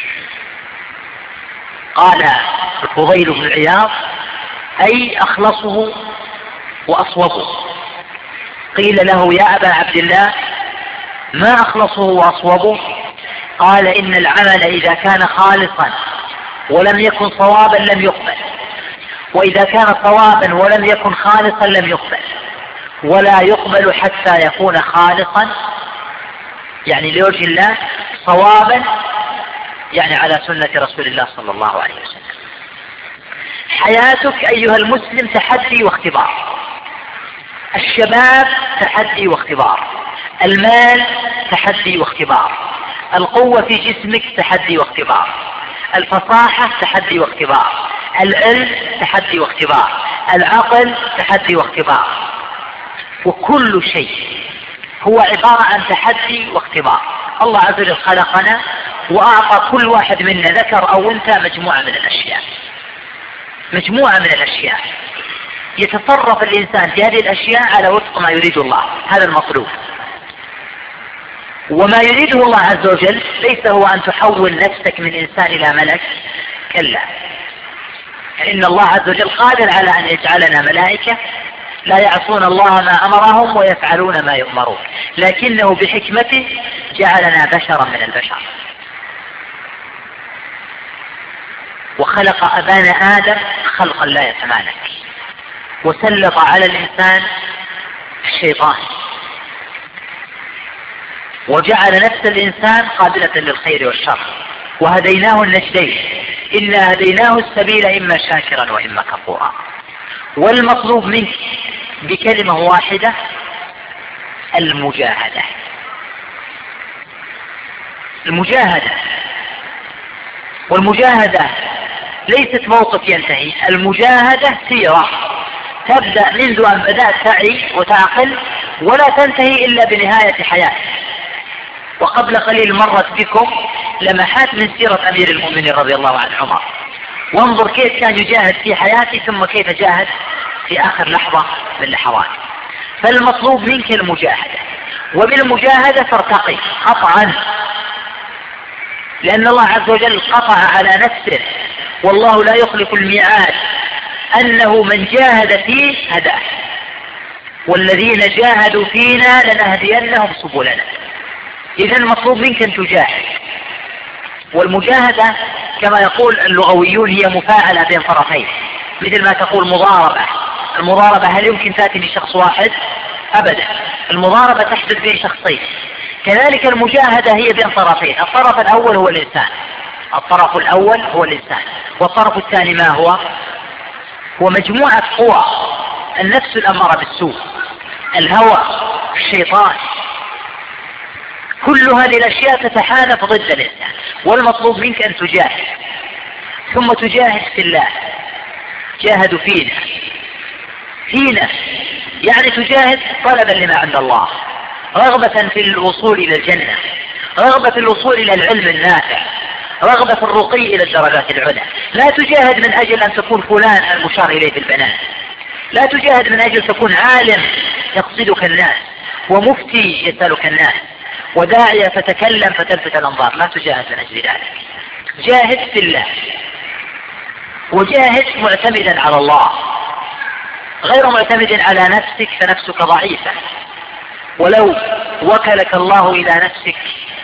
[SPEAKER 1] قال الفضيل بن عياض: أي أخلصه وأصوبه. قيل له: يا أبا عبد الله ما أخلصه وأصوبه؟ قال: إن العمل إذا كان خالصا ولم يكن صوابا لم يقبل، وإذا كان صوابا ولم يكن خالصا لم يقبل، ولا يقبل حتى يكون خالصا يعني لوجه الله، صوابا يعني على سنة رسول الله صلى الله عليه وسلم. حياتك أيها المسلم تحدي واختبار، الشباب تحدي واختبار، المال تحدي واختبار، القوة في جسمك تحدي واختبار، الفصاحة تحدي واختبار، العلم تحدي واختبار، العقل تحدي واختبار، وكل شيء هو عبارة عن تحدي واختبار. الله عز وجل خلقنا وأعطى كل واحد منا ذكر أو أنثى مجموعة من الأشياء يتصرف الإنسان في هذه الأشياء على وفق ما يريد الله، هذا المطلوب. وما يريده الله عز وجل ليس هو أن تحول نفسك من إنسان إلى ملك، كلا، إن الله عز وجل قادر على أن يجعلنا ملائكة لا يعصون الله ما أمرهم ويفعلون ما يؤمرون، لكنه بحكمته جعلنا بشرا من البشر، وخلق أبانا آدم خلقا لا يتمالك، وسلط على الإنسان الشيطان، وجعل نفس الإنسان قابلة للخير والشر، وهديناه النجدين، إنا هديناه السبيل إما شاكرا وإما كفورا. والمطلوب منك بكلمة واحدة المجاهدة. والمجاهدة ليست موقف ينتهي، المجاهدة سيرة تبدأ منذ أن بدأت تعي وتعقل ولا تنتهي إلا بنهاية حياتك. وقبل قليل مرت بكم لمحات من سيرة أمير المؤمنين رضي الله عنه عمر، وانظر كيف كان يجاهد في حياته ثم كيف جاهد في آخر لحظة من لحظات. فالمطلوب منك المجاهدة، وبالمجاهدة ترتقي قطعا، لأن الله عز وجل قطع على نفسه والله لا يخلف الميعاد أنه من جاهد فيه هداه، والذين جاهدوا فينا لنهدينهم سبلنا. إذا المطلوب منك أن تجاهد. والمجاهدة كما يقول اللغويون هي مفاعلة بين طرفين، مثل ما تقول مضاربة. المضاربة هل يمكن تأتي لشخص واحد؟ أبدا، المضاربة تحدث بين شخصين. كذلك المجاهدة هي بين طرفين، الطرف الأول هو الإنسان، والطرف الثاني ما هو؟ هو مجموعة قوى، النفس الأمارة بالسوء، الهوى، الشيطان، كل هذه الأشياء تتحالف ضد الإنسان. والمطلوب منك أن تجاهد، ثم تجاهد في الله. جاهدوا فينا يعني تجاهد طلبا لما عند الله، رغبة في الوصول إلى الجنة، رغبة في الوصول إلى العلم النافع، رغبة في الرقي إلى الدرجات العلى. لا تجاهد من أجل أن تكون فلان المشار إليه بالبنان، لا تجاهد من أجل تكون عالم يقصدك الناس، ومفتي يسألك الناس، وداعية فتكلم فتلفت الأنظار. لا تجاهد من أجل ذلك، جاهد في الله، وجاهد معتمدا على الله، غير معتمد على نفسك فنفسك ضعيفة، ولو وكلك الله إلى نفسك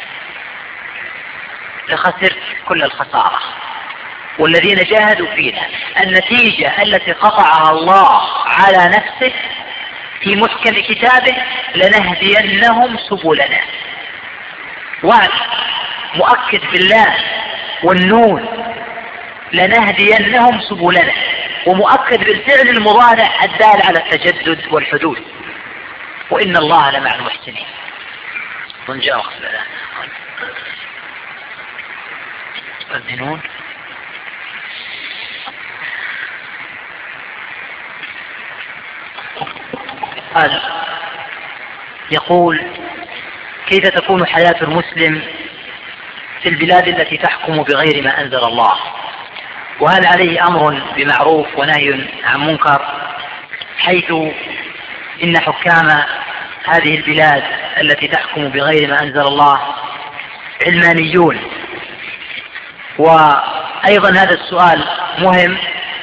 [SPEAKER 1] لخسرت كل الخسارة. والذين جاهدوا فينا، النتيجة التي قطعها الله على نفسه في محكم كتابه لنهدينهم سبلنا. وعد مؤكد بالله والنون، لنهدينهم سبلنا، ومؤكد بالفعل المضارع الدال على التجدد والحدوث، وإن الله لمع المحسنين. ونجاء وقت الآن الدينون. قال يقول: كيف تكون حياة المسلم في البلاد التي تحكم بغير ما أنزل الله؟ وهل عليه أمر بمعروف ونهي عن منكر، حيث إن حكام هذه البلاد التي تحكم بغير ما أنزل الله علمانيون؟ وأيضا هذا السؤال مهم،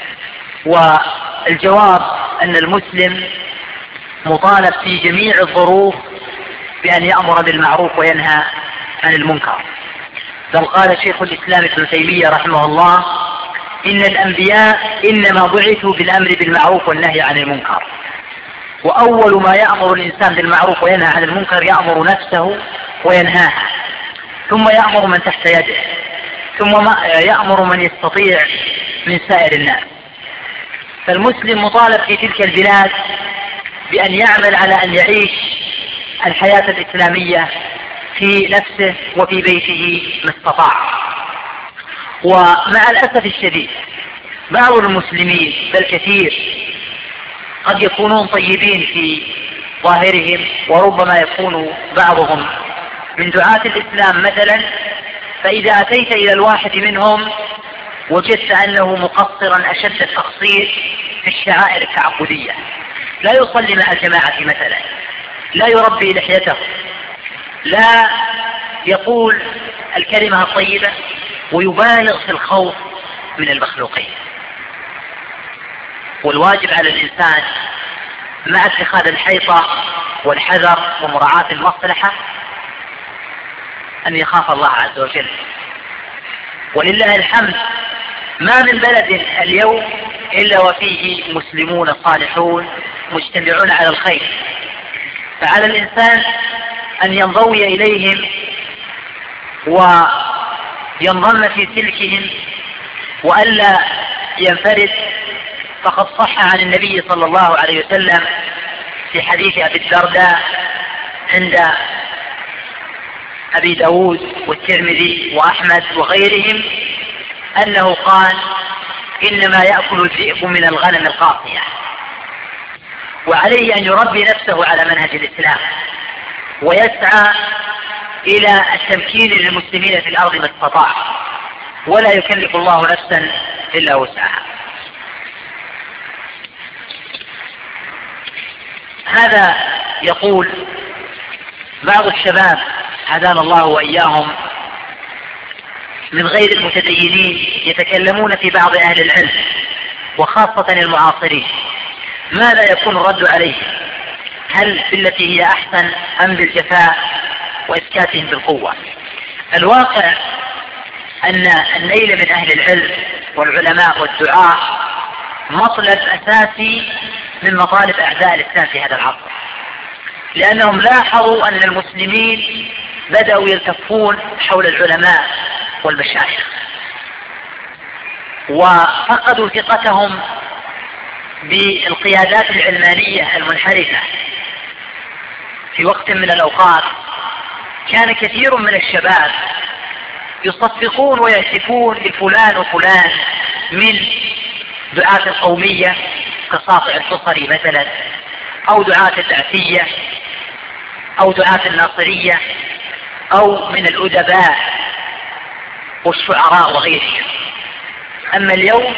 [SPEAKER 1] والجواب أن المسلم مطالب في جميع الظروف بأن يأمر بالمعروف وينهى عن المنكر. بل قال شيخ الإسلام ابن تيمية رحمه الله: إن الأنبياء إنما بعثوا بالأمر بالمعروف والنهي عن المنكر، وأول ما يأمر الإنسان بالمعروف وينهى عن المنكر يأمر نفسه وينهاها، ثم يأمر من تحت يده، ثم يأمر من يستطيع من سائر الناس. فالمسلم مطالب في تلك البلاد بأن يعمل على أن يعيش الحياة الإسلامية في نفسه وفي بيته ما استطاع. ومع الأسف الشديد بعض المسلمين بل كثير قد يكونون طيبين في ظاهرهم، وربما يكون بعضهم من دعاة الإسلام مثلا، فإذا أتيت إلى الواحد منهم وجدت أنه مقصرا أشد التقصير في الشعائر التعبدية، لا يصلي مع الجماعة مثلا، لا يربي لحيته، لا يقول الكلمة الطيبة، ويبالغ في الخوف من المخلوقين. والواجب على الإنسان مع اتخاذ الحيطة والحذر ومراعاة المصلحة أن يخاف الله عز وجل. ولله الحمد ما من بلد اليوم إلا وفيه مسلمون صالحون مجتمعون على الخير، فعلى الإنسان أن ينضوي إليهم وينضم في سلكهم وألا ينفرد. فقد صح عن النبي صلى الله عليه وسلم في حديث أبي الدرداء عند أبي داود والترمذي وأحمد وغيرهم أنه قال: إنما يأكل الذئب من الغنم القاطية. وعليه أن يربي نفسه على منهج الإسلام ويسعى إلى التمكين للمسلمين في الأرض ما استطاع، ولا يكلف الله نفسا إلا وسعها. هذا يقول بعض الشباب هدانا الله وإياهم من غير المتدينين يتكلمون في بعض أهل العلم وخاصة المعاصرين، ماذا يكون الرد عليه؟ هل بالتي هي أحسن أم بالجفاء وإسكاتهم بالقوة؟ الواقع أن النيل من أهل العلم والعلماء والدعاء مطلب أساسي من مطالب أعداء الإسلام في هذا العصر، لأنهم لاحظوا أن المسلمين بدأوا يلتفون حول العلماء والمشايخ، وفقدوا ثقتهم بالقيادات العلمانية المنحرفة. في وقت من الأوقات كان كثير من الشباب يصفقون ويهتفون لفلان وفلان من دعاة القومية كصافع الحصري مثلا، أو دعاة الدعسية، أو دعاة الناصرية، أو من الأدباء والشعراء وغيرهم. أما اليوم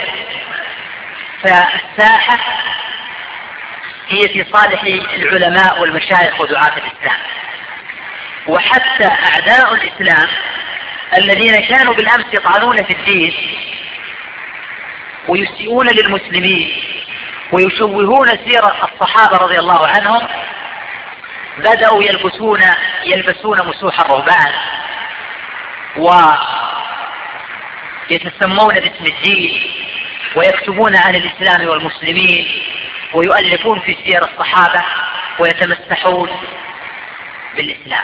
[SPEAKER 1] فالساحة هي في صالح العلماء والمشايخ ودعاة الإسلام. وحتى أعداء الإسلام الذين كانوا بالأمس يطعنون في الدين ويسيئون للمسلمين ويشوهون سيرة الصحابة رضي الله عنهم بدأوا يلبسون مسوح الرهبان ويتسمون باسم الدين ويكتبون عن الإسلام والمسلمين ويؤلفون في سير الصحابة ويتمسحون بالإسلام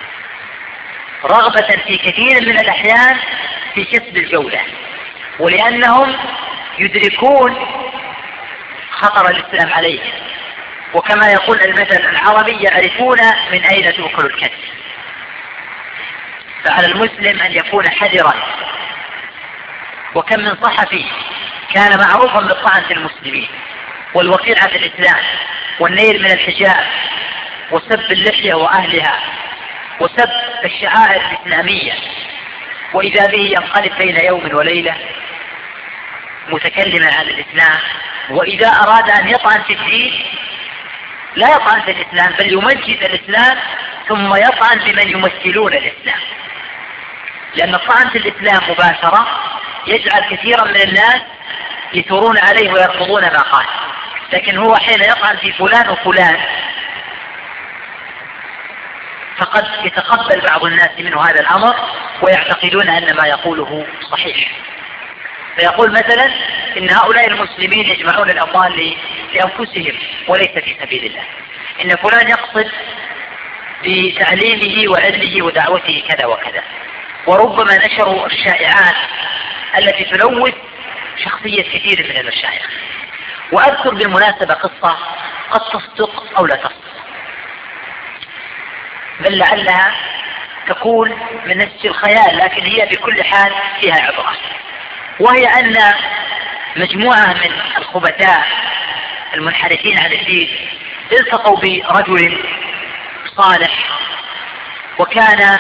[SPEAKER 1] رغبة في كثير من الأحيان في كسب الجولة، ولأنهم يدركون خطر الإسلام عليه. وكما يقول المثل العربي: يعرفون من أين تؤكل الكذب. فعلى المسلم أن يكون حذرا. وكم من صحفي كان معروفا بالطعن في المسلمين والوقيعة في الإسلام والنيل من الحجاب وسب اللحية وأهلها وسب الشعائر الإسلامية، وإذا به ينقلب بين يوم وليلة متكلما عن الإسلام. وإذا أراد أن يطعن في الدين لا يطعن في الإسلام بل يمجد الإسلام ثم يطعن بمن يمثلون الإسلام، لأن الطعن في الإسلام مباشرة يجعل كثيرا من الناس يثورون عليه ويرفضون ما قال. لكن هو حين يطعن في فلان وفلان فقد يتقبل بعض الناس منه هذا الأمر ويعتقدون أن ما يقوله صحيح. فيقول مثلا إن هؤلاء المسلمين يجمعون الأموال لأنفسهم وليس في سبيل الله، إن فلان يقصد بتعليمه وعلمه ودعوته كذا وكذا. وربما نشروا الشائعات التي تلوث شخصية كثير من المشايخ. وأذكر بالمناسبة قصة قد تصدق أو لا تصدق، بل لعلها تكون من نسج الخيال، لكن هي بكل حال فيها عبرة، وهي أن مجموعة من الخبثاء المنحرفين عن الدين التقوا برجل صالح وكان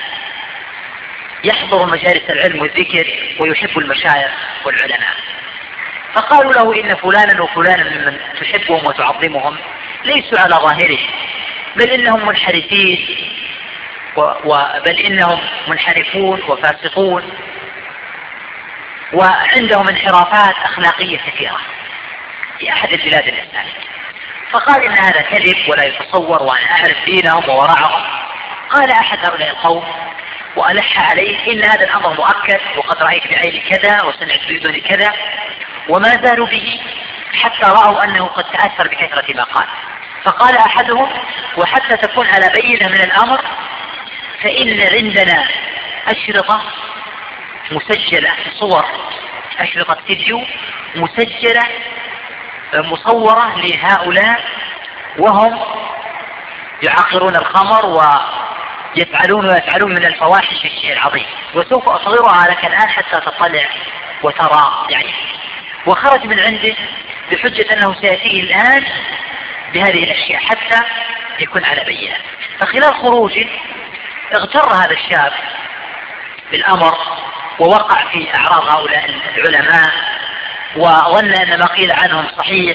[SPEAKER 1] يحضر مجالس العلم والذكر ويحب المشايخ والعلماء، فقالوا له إن فلانا وفلانا ممن تحبهم وتعظمهم ليسوا على ظاهره، بل إنهم منحرفين بل إنهم منحرفون وفاسقون وعندهم انحرافات أخلاقية كثيرة في أحد البلاد الإسلامية. فقال إن هذا كذب ولا يتصور وأنا أعرف دينهم وورعهم. قال أحد هؤلاء القوم وألح عليه إن هذا الأمر مؤكد وقد رأيت بعيني كذا وسمعت بأذني كذا، وما زالوا به حتى رأوا أنه قد تأثر بكثرة ما قال. فقال أحدهم وحتى تكون على بينة من الأمر فإن عندنا أشرطة مسجلة صور، أشرطة فيديو مسجلة مصورة لهؤلاء وهم يعقرون الخمر ويفعلون من الفواحش الشيء العظيم، وسوف أصغرها لك الآن حتى تطلع وترى يعني. وخرج من عنده بحجة أنه سيأتيه الآن بهذه الأشياء حتى يكون على بينة. فخلال خروجه اغتر هذا الشاب بالأمر ووقع في أعراض هؤلاء العلماء وظن أن ما قيل عنهم صحيح،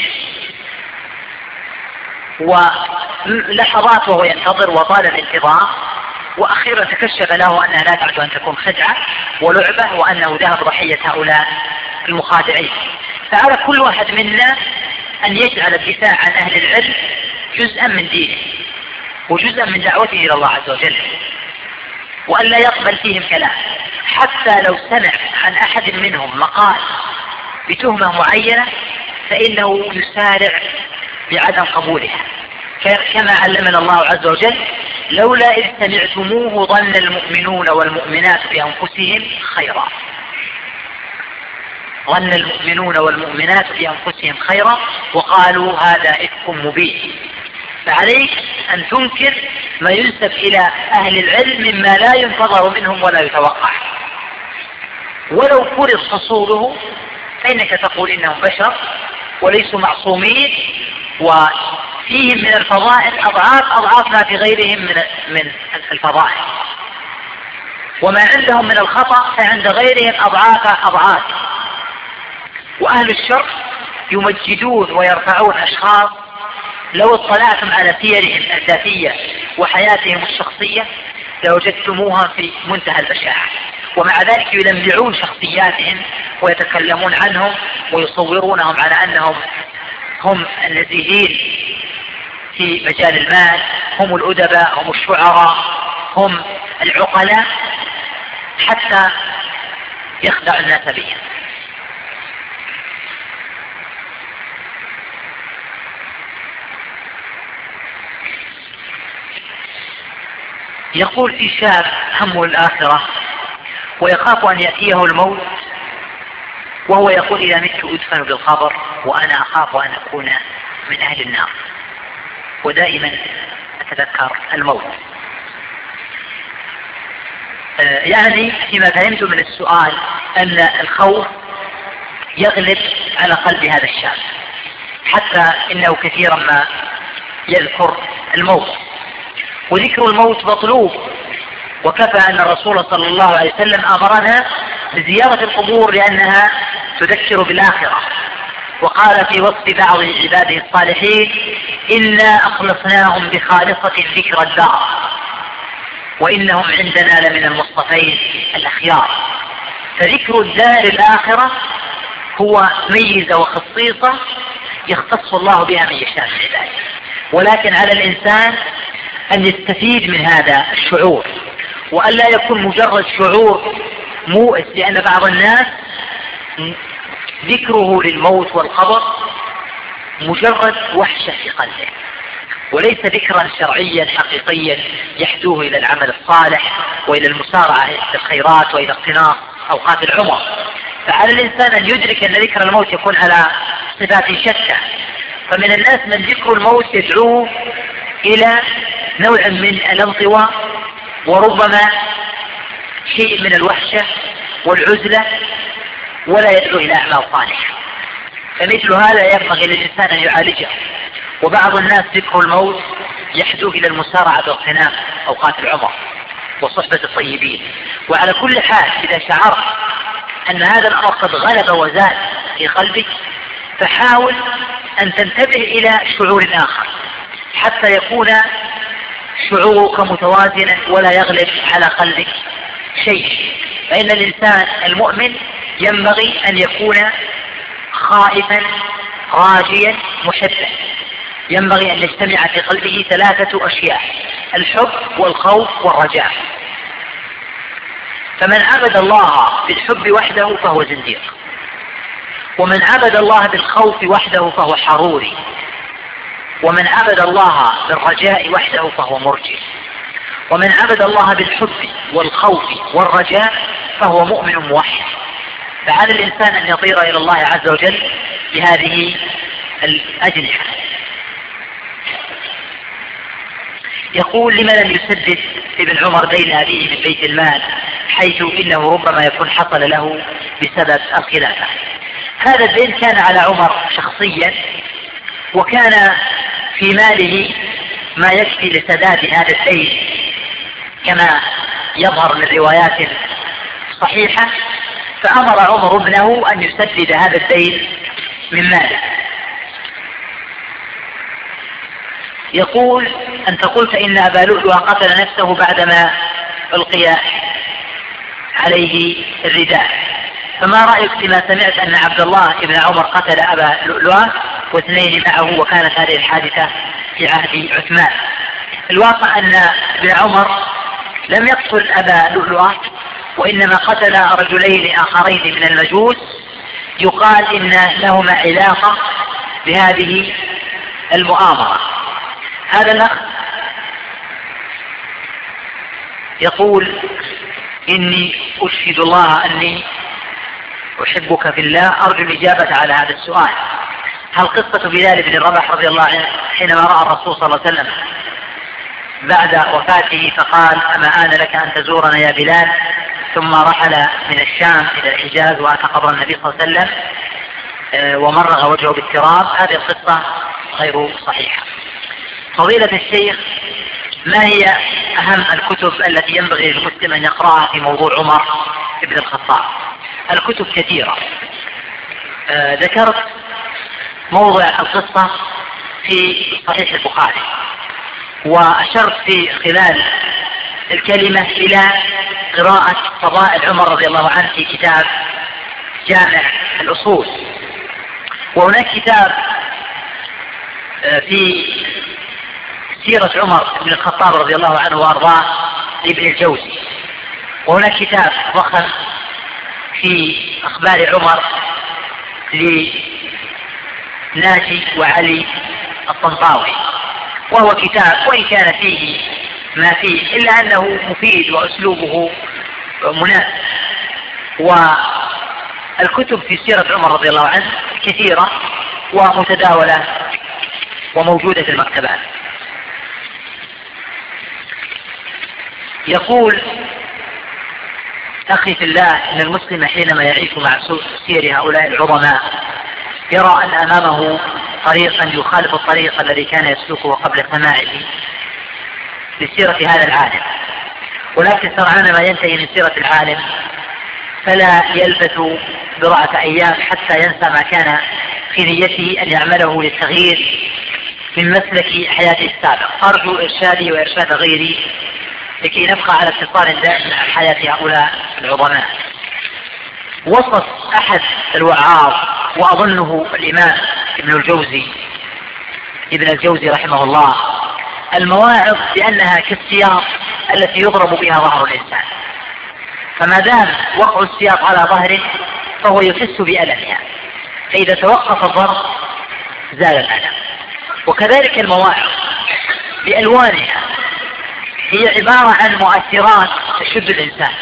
[SPEAKER 1] ولحظات وهو ينتظر وطال الانتظار، وأخيرا تكشف له أنها لا تعد أن تكون خدعة ولعبة وأنه ذهب ضحية هؤلاء المخادعين. فعلى كل واحد منا أن يجعل الدفاع عن أهل العلم جزءا من دينه وجزءا من دعوته إلى الله عز وجل، وأن لا يقبل فيهم كلام، حتى لو سمع عن أحد منهم مقال بتهمة معينة فإنه يسارع بعدم قبولها، كما علمنا الله عز وجل: لولا إذ سمعتموه ظن المؤمنون والمؤمنات بأنفسهم خيرا. ظن المؤمنون والمؤمنات بأنفسهم خيرا وقالوا هذا إفك مبين. فعليك أن تنكر ما ينسب إلى أهل العلم مما لا ينتظر منهم ولا يتوقع، ولو فرض حصوله فإنك تقول إنهم بشر وليسوا معصومين وفيهم من الفضائل أضعاف ما في غيرهم من الفضائل، وما عندهم من الخطأ فعند غيرهم أضعاف. وأهل الشر يمجدون ويرفعون أشخاص لو اطلعتم على سيرهم الذاتية وحياتهم الشخصية لوجدتموها في منتهى البشاعة، ومع ذلك يلمعون شخصياتهم ويتكلمون عنهم ويصورونهم على أنهم هم النزيهين في مجال المال، هم الأدباء، هم الشعراء، هم العقلاء، حتى يخدع الناس بهم. يقول في شاب همه الآخرة ويخاف أن يأتيه الموت، وهو يقول إذا مت أدفن بالقبر وأنا أخاف أن أكون من أهل النار، ودائما أتذكر الموت. يعني فيما فهمت من السؤال أن الخوف يغلب على قلب هذا الشاب، حتى إنه كثيرا ما يذكر الموت، وذكر الموت مطلوب، وكفى أن الرسول صلى الله عليه وسلم أمرنا بزيارة القبور لأنها تذكر بالآخرة، وقال في وصف بعض عباده الصالحين: إنا أخلصناهم بخالصة ذكر الدار وإنهم عندنا لمن المصطفين الأخيار. فذكر الدار الآخرة هو ميزة وخصيصة يختص الله بها من يشاء من عباده، ولكن على الإنسان أن يستفيد من هذا الشعور، وأن لا يكون مجرد شعور مؤس، لأن بعض الناس ذكره للموت والقبر مجرد وحشة في قلبه، وليس ذكرا شرعيا حقيقيا يحدوه إلى العمل الصالح وإلى المسارعة إلى الخيرات وإلى اقتناص أوقات العمر. فعلى الإنسان أن يدرك أن ذكر الموت يكون على صفات شتى، فمن الناس من ذكر الموت يدعوه إلى نوع من الانطواء وربما شيء من الوحشة والعزلة ولا يدعو إلى أعمال صالحة، فمثل هذا ينبغي للإنسان أن يعالجه. وبعض الناس ذكر الموت يحدوه إلى المسارعة باغتنام أوقات العمر وصحبة الطيبين. وعلى كل حال إذا شعرت أن هذا الأمر قد غلب وزاد في قلبك فحاول أن تنتبه إلى شعور آخر حتى يكون شعورك متوازنا ولا يغلب على قلبك شيء. فإن الإنسان المؤمن ينبغي أن يكون خائفا راجيا محبا، ينبغي أن يجتمع في قلبه 3 أشياء: الحب والخوف والرجاء. فمن عبد الله بالحب وحده فهو زنديق، ومن عبد الله بالخوف وحده فهو حروري، ومن عبد الله بالرجاء وحده فهو مرجئ، ومن عبد الله بالحب والخوف والرجاء فهو مؤمن موحد. فعلى الإنسان أن يطير إلى الله عز وجل بهذه الأجنحة. يقول: لما لم يسدد ابن عمر دين أبيه من بيت المال، حيث إنه ربما يكون حصل له بسبب الخلافة. هذا الدين كان على عمر شخصيا، وكان في ماله ما يكفي لسداد هذا الدين كما يظهر من روايات صحيحة، فأمر عمر ابنه أن يسدد هذا الدين من ماله. يقول: أنت قلت إن أبا لؤلؤ قتل نفسه بعدما ألقي عليه الرداء، فما رأيك فيما سمعت أن عبد الله بن عمر قتل أبا لؤلؤ واثنين معه، وكانت هذه الحادثة في عهد عثمان؟ الواقع أن ابن عمر لم يقتل أبا لؤلؤ، وإنما قتل رجلين آخرين من المجوس يقال إن لهما علاقة بهذه المؤامرة. هذا الأخ يقول: إني أشهد الله أني أحبك في الله، أرجو الإجابة على هذا السؤال. هل قصة بلال بن رباح رضي الله عنه حينما رأى الرسول صلى الله عليه وسلم بعد وفاته فقال: أما آن لك أن تزورنا يا بلال، ثم رحل من الشام إلى الحجاز وأتى قبر النبي صلى الله عليه وسلم ومرغ وجهه بالتراب، هذه القصة غير صحيحة. فضيلة الشيخ، ما هي أهم الكتب التي ينبغي للمسلم أن يقرأها في موضوع عمر بن الخطاب؟ الكتب كثيرة. ذكرت موضع القصة في صحيح البخاري، وأشرت في خلال الكلمة إلى قراءة فضائل عمر رضي الله عنه في كتاب جامع الأصول، وهناك كتاب في سيرة عمر بن الخطاب رضي الله عنه وأرضاه لابن الجوزي، وهناك كتاب ضخم في أخبار عمر لناجي وعلي الطنطاوي، وهو كتاب وإن كان فيه ما فيه إلا أنه مفيد وأسلوبه مناسب. والكتب في سيرة عمر رضي الله عنه كثيرة ومتداولة وموجودة في المكتبات. يقول أخي في الله: إن المسلم حينما يعيش مع سير هؤلاء العظماء يرى أن أمامه طريقا يخالف الطريق الذي كان يسلكه قبل سماعه لسيرة هذا العالم، ولكن سرعان ما ينتهي من سيرة العالم فلا يلبث بضعة أيام حتى ينسى ما كان في نيته أن يعمله للتغيير من مسلك حياته السابق. أرجو إرشادي وإرشاد غيري لكي نبقى على اتصال دائم مع حياة هؤلاء العظماء. وصف أحد الوعاظ وأظنه الإمام ابن الجوزي رحمه الله المواعظ بأنها كالسياط التي يضرب بها ظهر الإنسان، فما دام وقع السياط على ظهره فهو يحس بألمها، فإذا توقف الضرب زال الألم. وكذلك المواعظ بألوانها هي عبارة عن مؤثرات تشد الإنسان،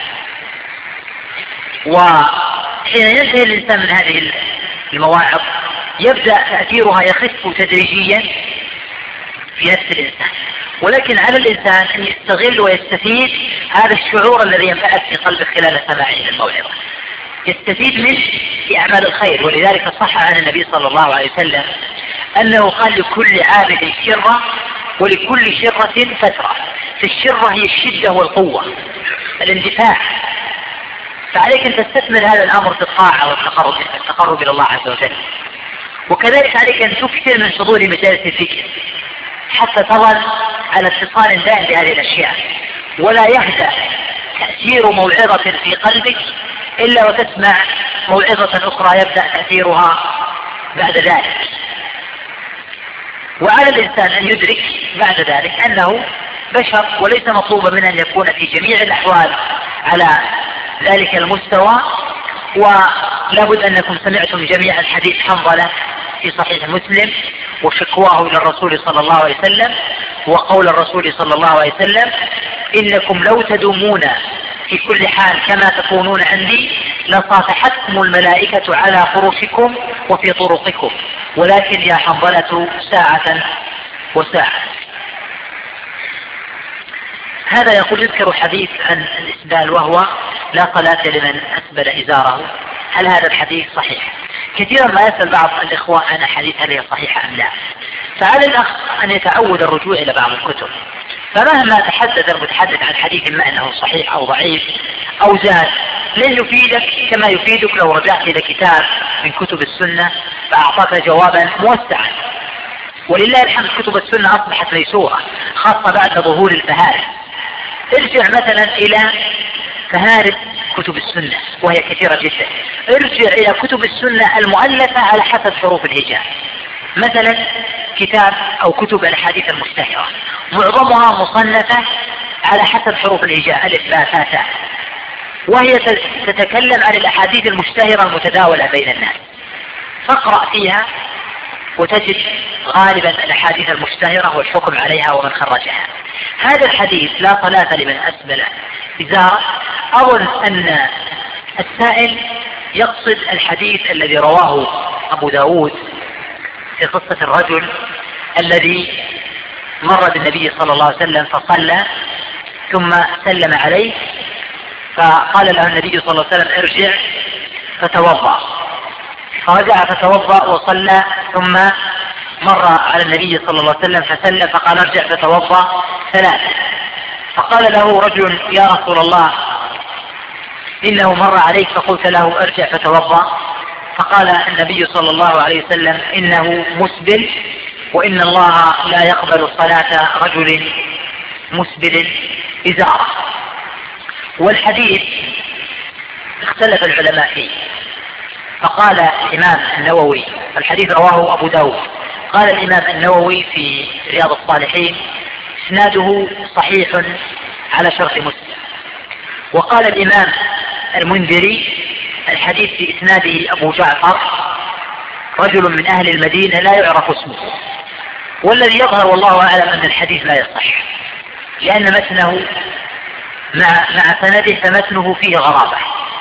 [SPEAKER 1] وحين ينتهي الإنسان من هذه المواعظ يبدأ تأثيرها يخف تدريجيا في نفس الإنسان، ولكن على الإنسان أن يستغل ويستفيد هذا الشعور الذي ينبعث في قلبه خلال سماعه للموعظة، يستفيد منه في أعمال الخير. ولذلك صح عن النبي صلى الله عليه وسلم أنه قال لكل عابد شرة ولكل شرة فترة. فالشرة هي الشدة والقوة، الاندفاع، فعليك أن تستثمر هذا الأمر في الطاعة والتقرب إلى الله عز وجل. وكذلك عليك أن تكثر من حضور مجالس الذكر حتى تظل على اتصال دائم بهذه الأشياء، ولا يهدأ تأثير موعظة في قلبك إلا وتسمع موعظة أخرى يبدأ تأثيرها بعد ذلك. وعلى الإنسان أن يدرك بعد ذلك أنه بشر، وليس مطلوبا منه أن يكون في جميع الأحوال على ذلك المستوى. ولا بد أنكم سمعتم جميعا حديث حنظلة في صحيح مسلم وشكواه إلى الرسول صلى الله عليه وسلم، وقول الرسول صلى الله عليه وسلم: إنكم لو تدومون في كل حال كما تكونون عندي لصافحتكم الملائكة على فرشكم وفي طرقكم، ولكن يا حنظلة ساعة وساعة. هذا يقول يذكر حديث عن الإسبال، وهو: لا صلاة لمن أسبل إزاره. هل هذا الحديث صحيح؟ كثيرا ما يسأل بعض الإخوة عن حديث هل هي صحيحة أم لا. فعلى الأخ أن يتعود الرجوع إلى بعض الكتب، فمهما تحدث المتحدث عن حديث ما أنه صحيح أو ضعيف أو زاد لن يفيدك كما يفيدك لو رجعت إلى كتاب من كتب السنة فأعطاك جوابا موسعا. ولله الحمد كتب السنة أصبحت ميسورة، خاصة بعد ظهور الفهارس. ارجع مثلا إلى فهارس كتب السنة وهي كثيرة جدا، ارجع إلى كتب السنة المؤلفة على حسب حروف الهجاء، مثلا كتاب أو كتب الأحاديث المشتهرة معظمها مصنفة على حسب حروف الهجاء ألف باء تاء تاء، وهي تتكلم عن الأحاديث المشتهرة المتداولة بين الناس، فاقرأ فيها وتجد غالبا الأحاديث المشتهرة والحكم عليها ومن خرجها. هذا الحديث لا صلاة لمن أسبل إزاره، أظن أن السائل يقصد الحديث الذي رواه أبو داود في قصة الرجل الذي مر بالنبي صلى الله عليه وسلم فصلى ثم سلم عليه، فقال له النبي صلى الله عليه وسلم: ارجع فتوضأ. فرجع فتوضأ وصلى، ثم مر على النبي صلى الله عليه وسلم فسلم فقال: ارجع فتوضأ ثلاثة. فقال له رجل: يا رسول الله إنه مر عليك فقلت له ارجع فتوضأ. فقال النبي صلى الله عليه وسلم: إنه مسبل، وإن الله لا يقبل صلاة رجل مسبل إزاره. والحديث اختلف العلماء فيه، فقال الإمام النووي، الحديث رواه أبو داود، قال الإمام النووي في رياض الصالحين: إسناده صحيح على شرط مسلم. وقال الإمام المنذري: الحديث في إسناده أبو جعفر رجل من أهل المدينة لا يعرف اسمه. والذي يظهر والله أعلم أن الحديث لا يصح، لأن متنه مع سنده فمتنه فيه غرابة.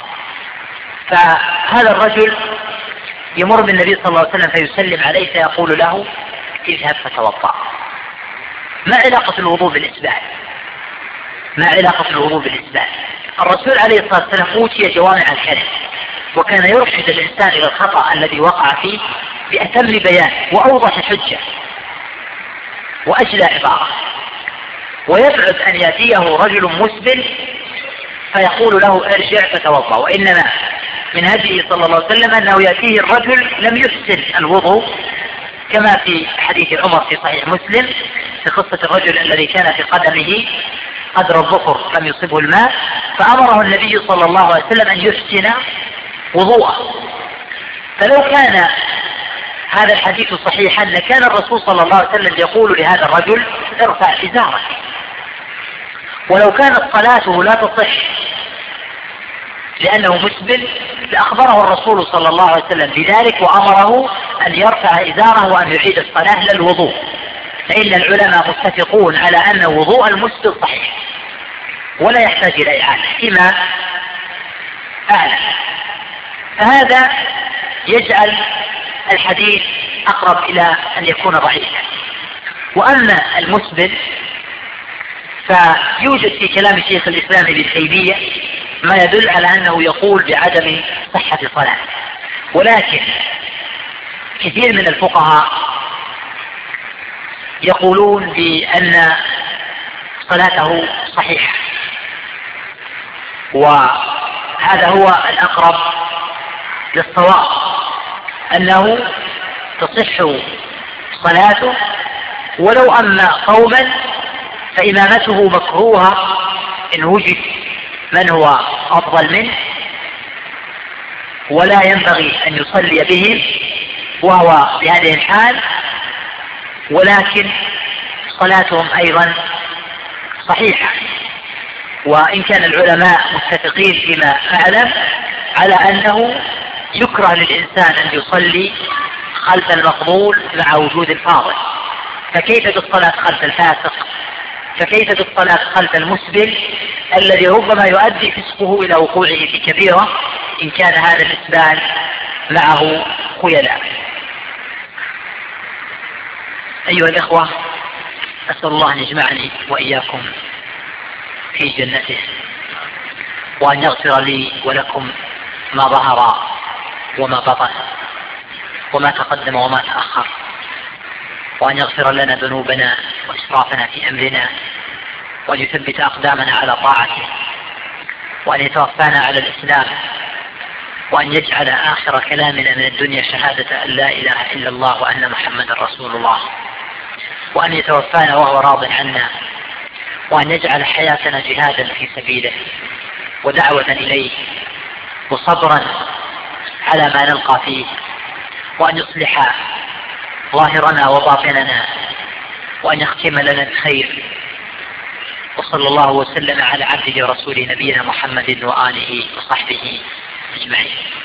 [SPEAKER 1] فهذا الرجل يمر بالنبي صلى الله عليه وسلم فيسلم عليه فيقول له: اذهب فتوضأ. ما علاقة الوضوء بالإسبال؟ ما علاقة الوضوء بالإسبال؟ الرسول عليه الصلاة والسلام أوتي جوامع الكلم، وكان يرشد الإنسان إلى الخطأ الذي وقع فيه بأتم بيان وأوضح حجة وأجلى عبارة، ويبعد أن يأتيه رجل مسبل فيقول له ارجع فتوضأ. وإنما من هديه صلى الله عليه وسلم أنه يأتيه الرجل لم يحسن الوضوء، كما في حديث عمر في صحيح مسلم في قصة الرجل الذي كان في قدمه قدر الظفر لم يصبه الماء، فأمره النبي صلى الله عليه وسلم أن يحسن وضوءه. فلو كان هذا الحديث صحيحا لكان الرسول صلى الله عليه وسلم يقول لهذا الرجل: ارفع إزارك. ولو كانت صلاته لا تصح لأنه مسبل لأخبره الرسول صلى الله عليه وسلم بذلك وأمره أن يرفع إزاره وأن يعيد الصلاة للوضوء، فإن العلماء متفقون على أن وضوء المسبل صحيح ولا يحتاج إلى إعادة فيما أعلم. فهذا يجعل الحديث أقرب إلى أن يكون ضعيفا. وأما المسبل فيوجد في كلام شيخ الإسلام ابن تيمية ما يدل على أنه يقول بعدم صحة الصلاة، ولكن كثير من الفقهاء يقولون بأن صلاته صحيحة، وهذا هو الأقرب للصواب، أنه تصح صلاته، ولو أما قوما فإمامته مكروهة إن وجد من هو أفضل منه، ولا ينبغي أن يصلي بهم وهو بهذه الحال، ولكن صلاتهم أيضا صحيحة. وإن كان العلماء متفقين فيما أعلم على أنه يكره للإنسان أن يصلي خلف المفضول مع وجود الفاضل، فكيف بالصلاة خلف الفاسق؟ فكيف بالصلاة خلف المسبل الذي ربما يؤدي فسقه إلى وقوعه في كبيرة إن كان هذا الإسبال معه خيلاء؟ أيها الإخوة، أسأل الله أن يجمعني وإياكم في جنته، وأن يغفر لي ولكم ما ظهر وما بطن وما تقدم وما تأخر، وأن يغفر لنا ذنوبنا وإسرافنا في أمرنا، وأن يثبت أقدامنا على طاعته، وأن يتوفانا على الإسلام، وأن يجعل آخر كلامنا من الدنيا شهادة أن لا إله إلا الله وأن محمد رسول الله، وأن يتوفانا وهو راض عنا، وأن يجعل حياتنا جهادا في سبيله ودعوة إليه وصبرا على ما نلقى فيه، وأن يصلح ظاهرنا وباطننا، وأن يختم لنا بخير. وصلى الله وسلم على عبده ورسوله نبينا محمد وآله وصحبه أجمعين.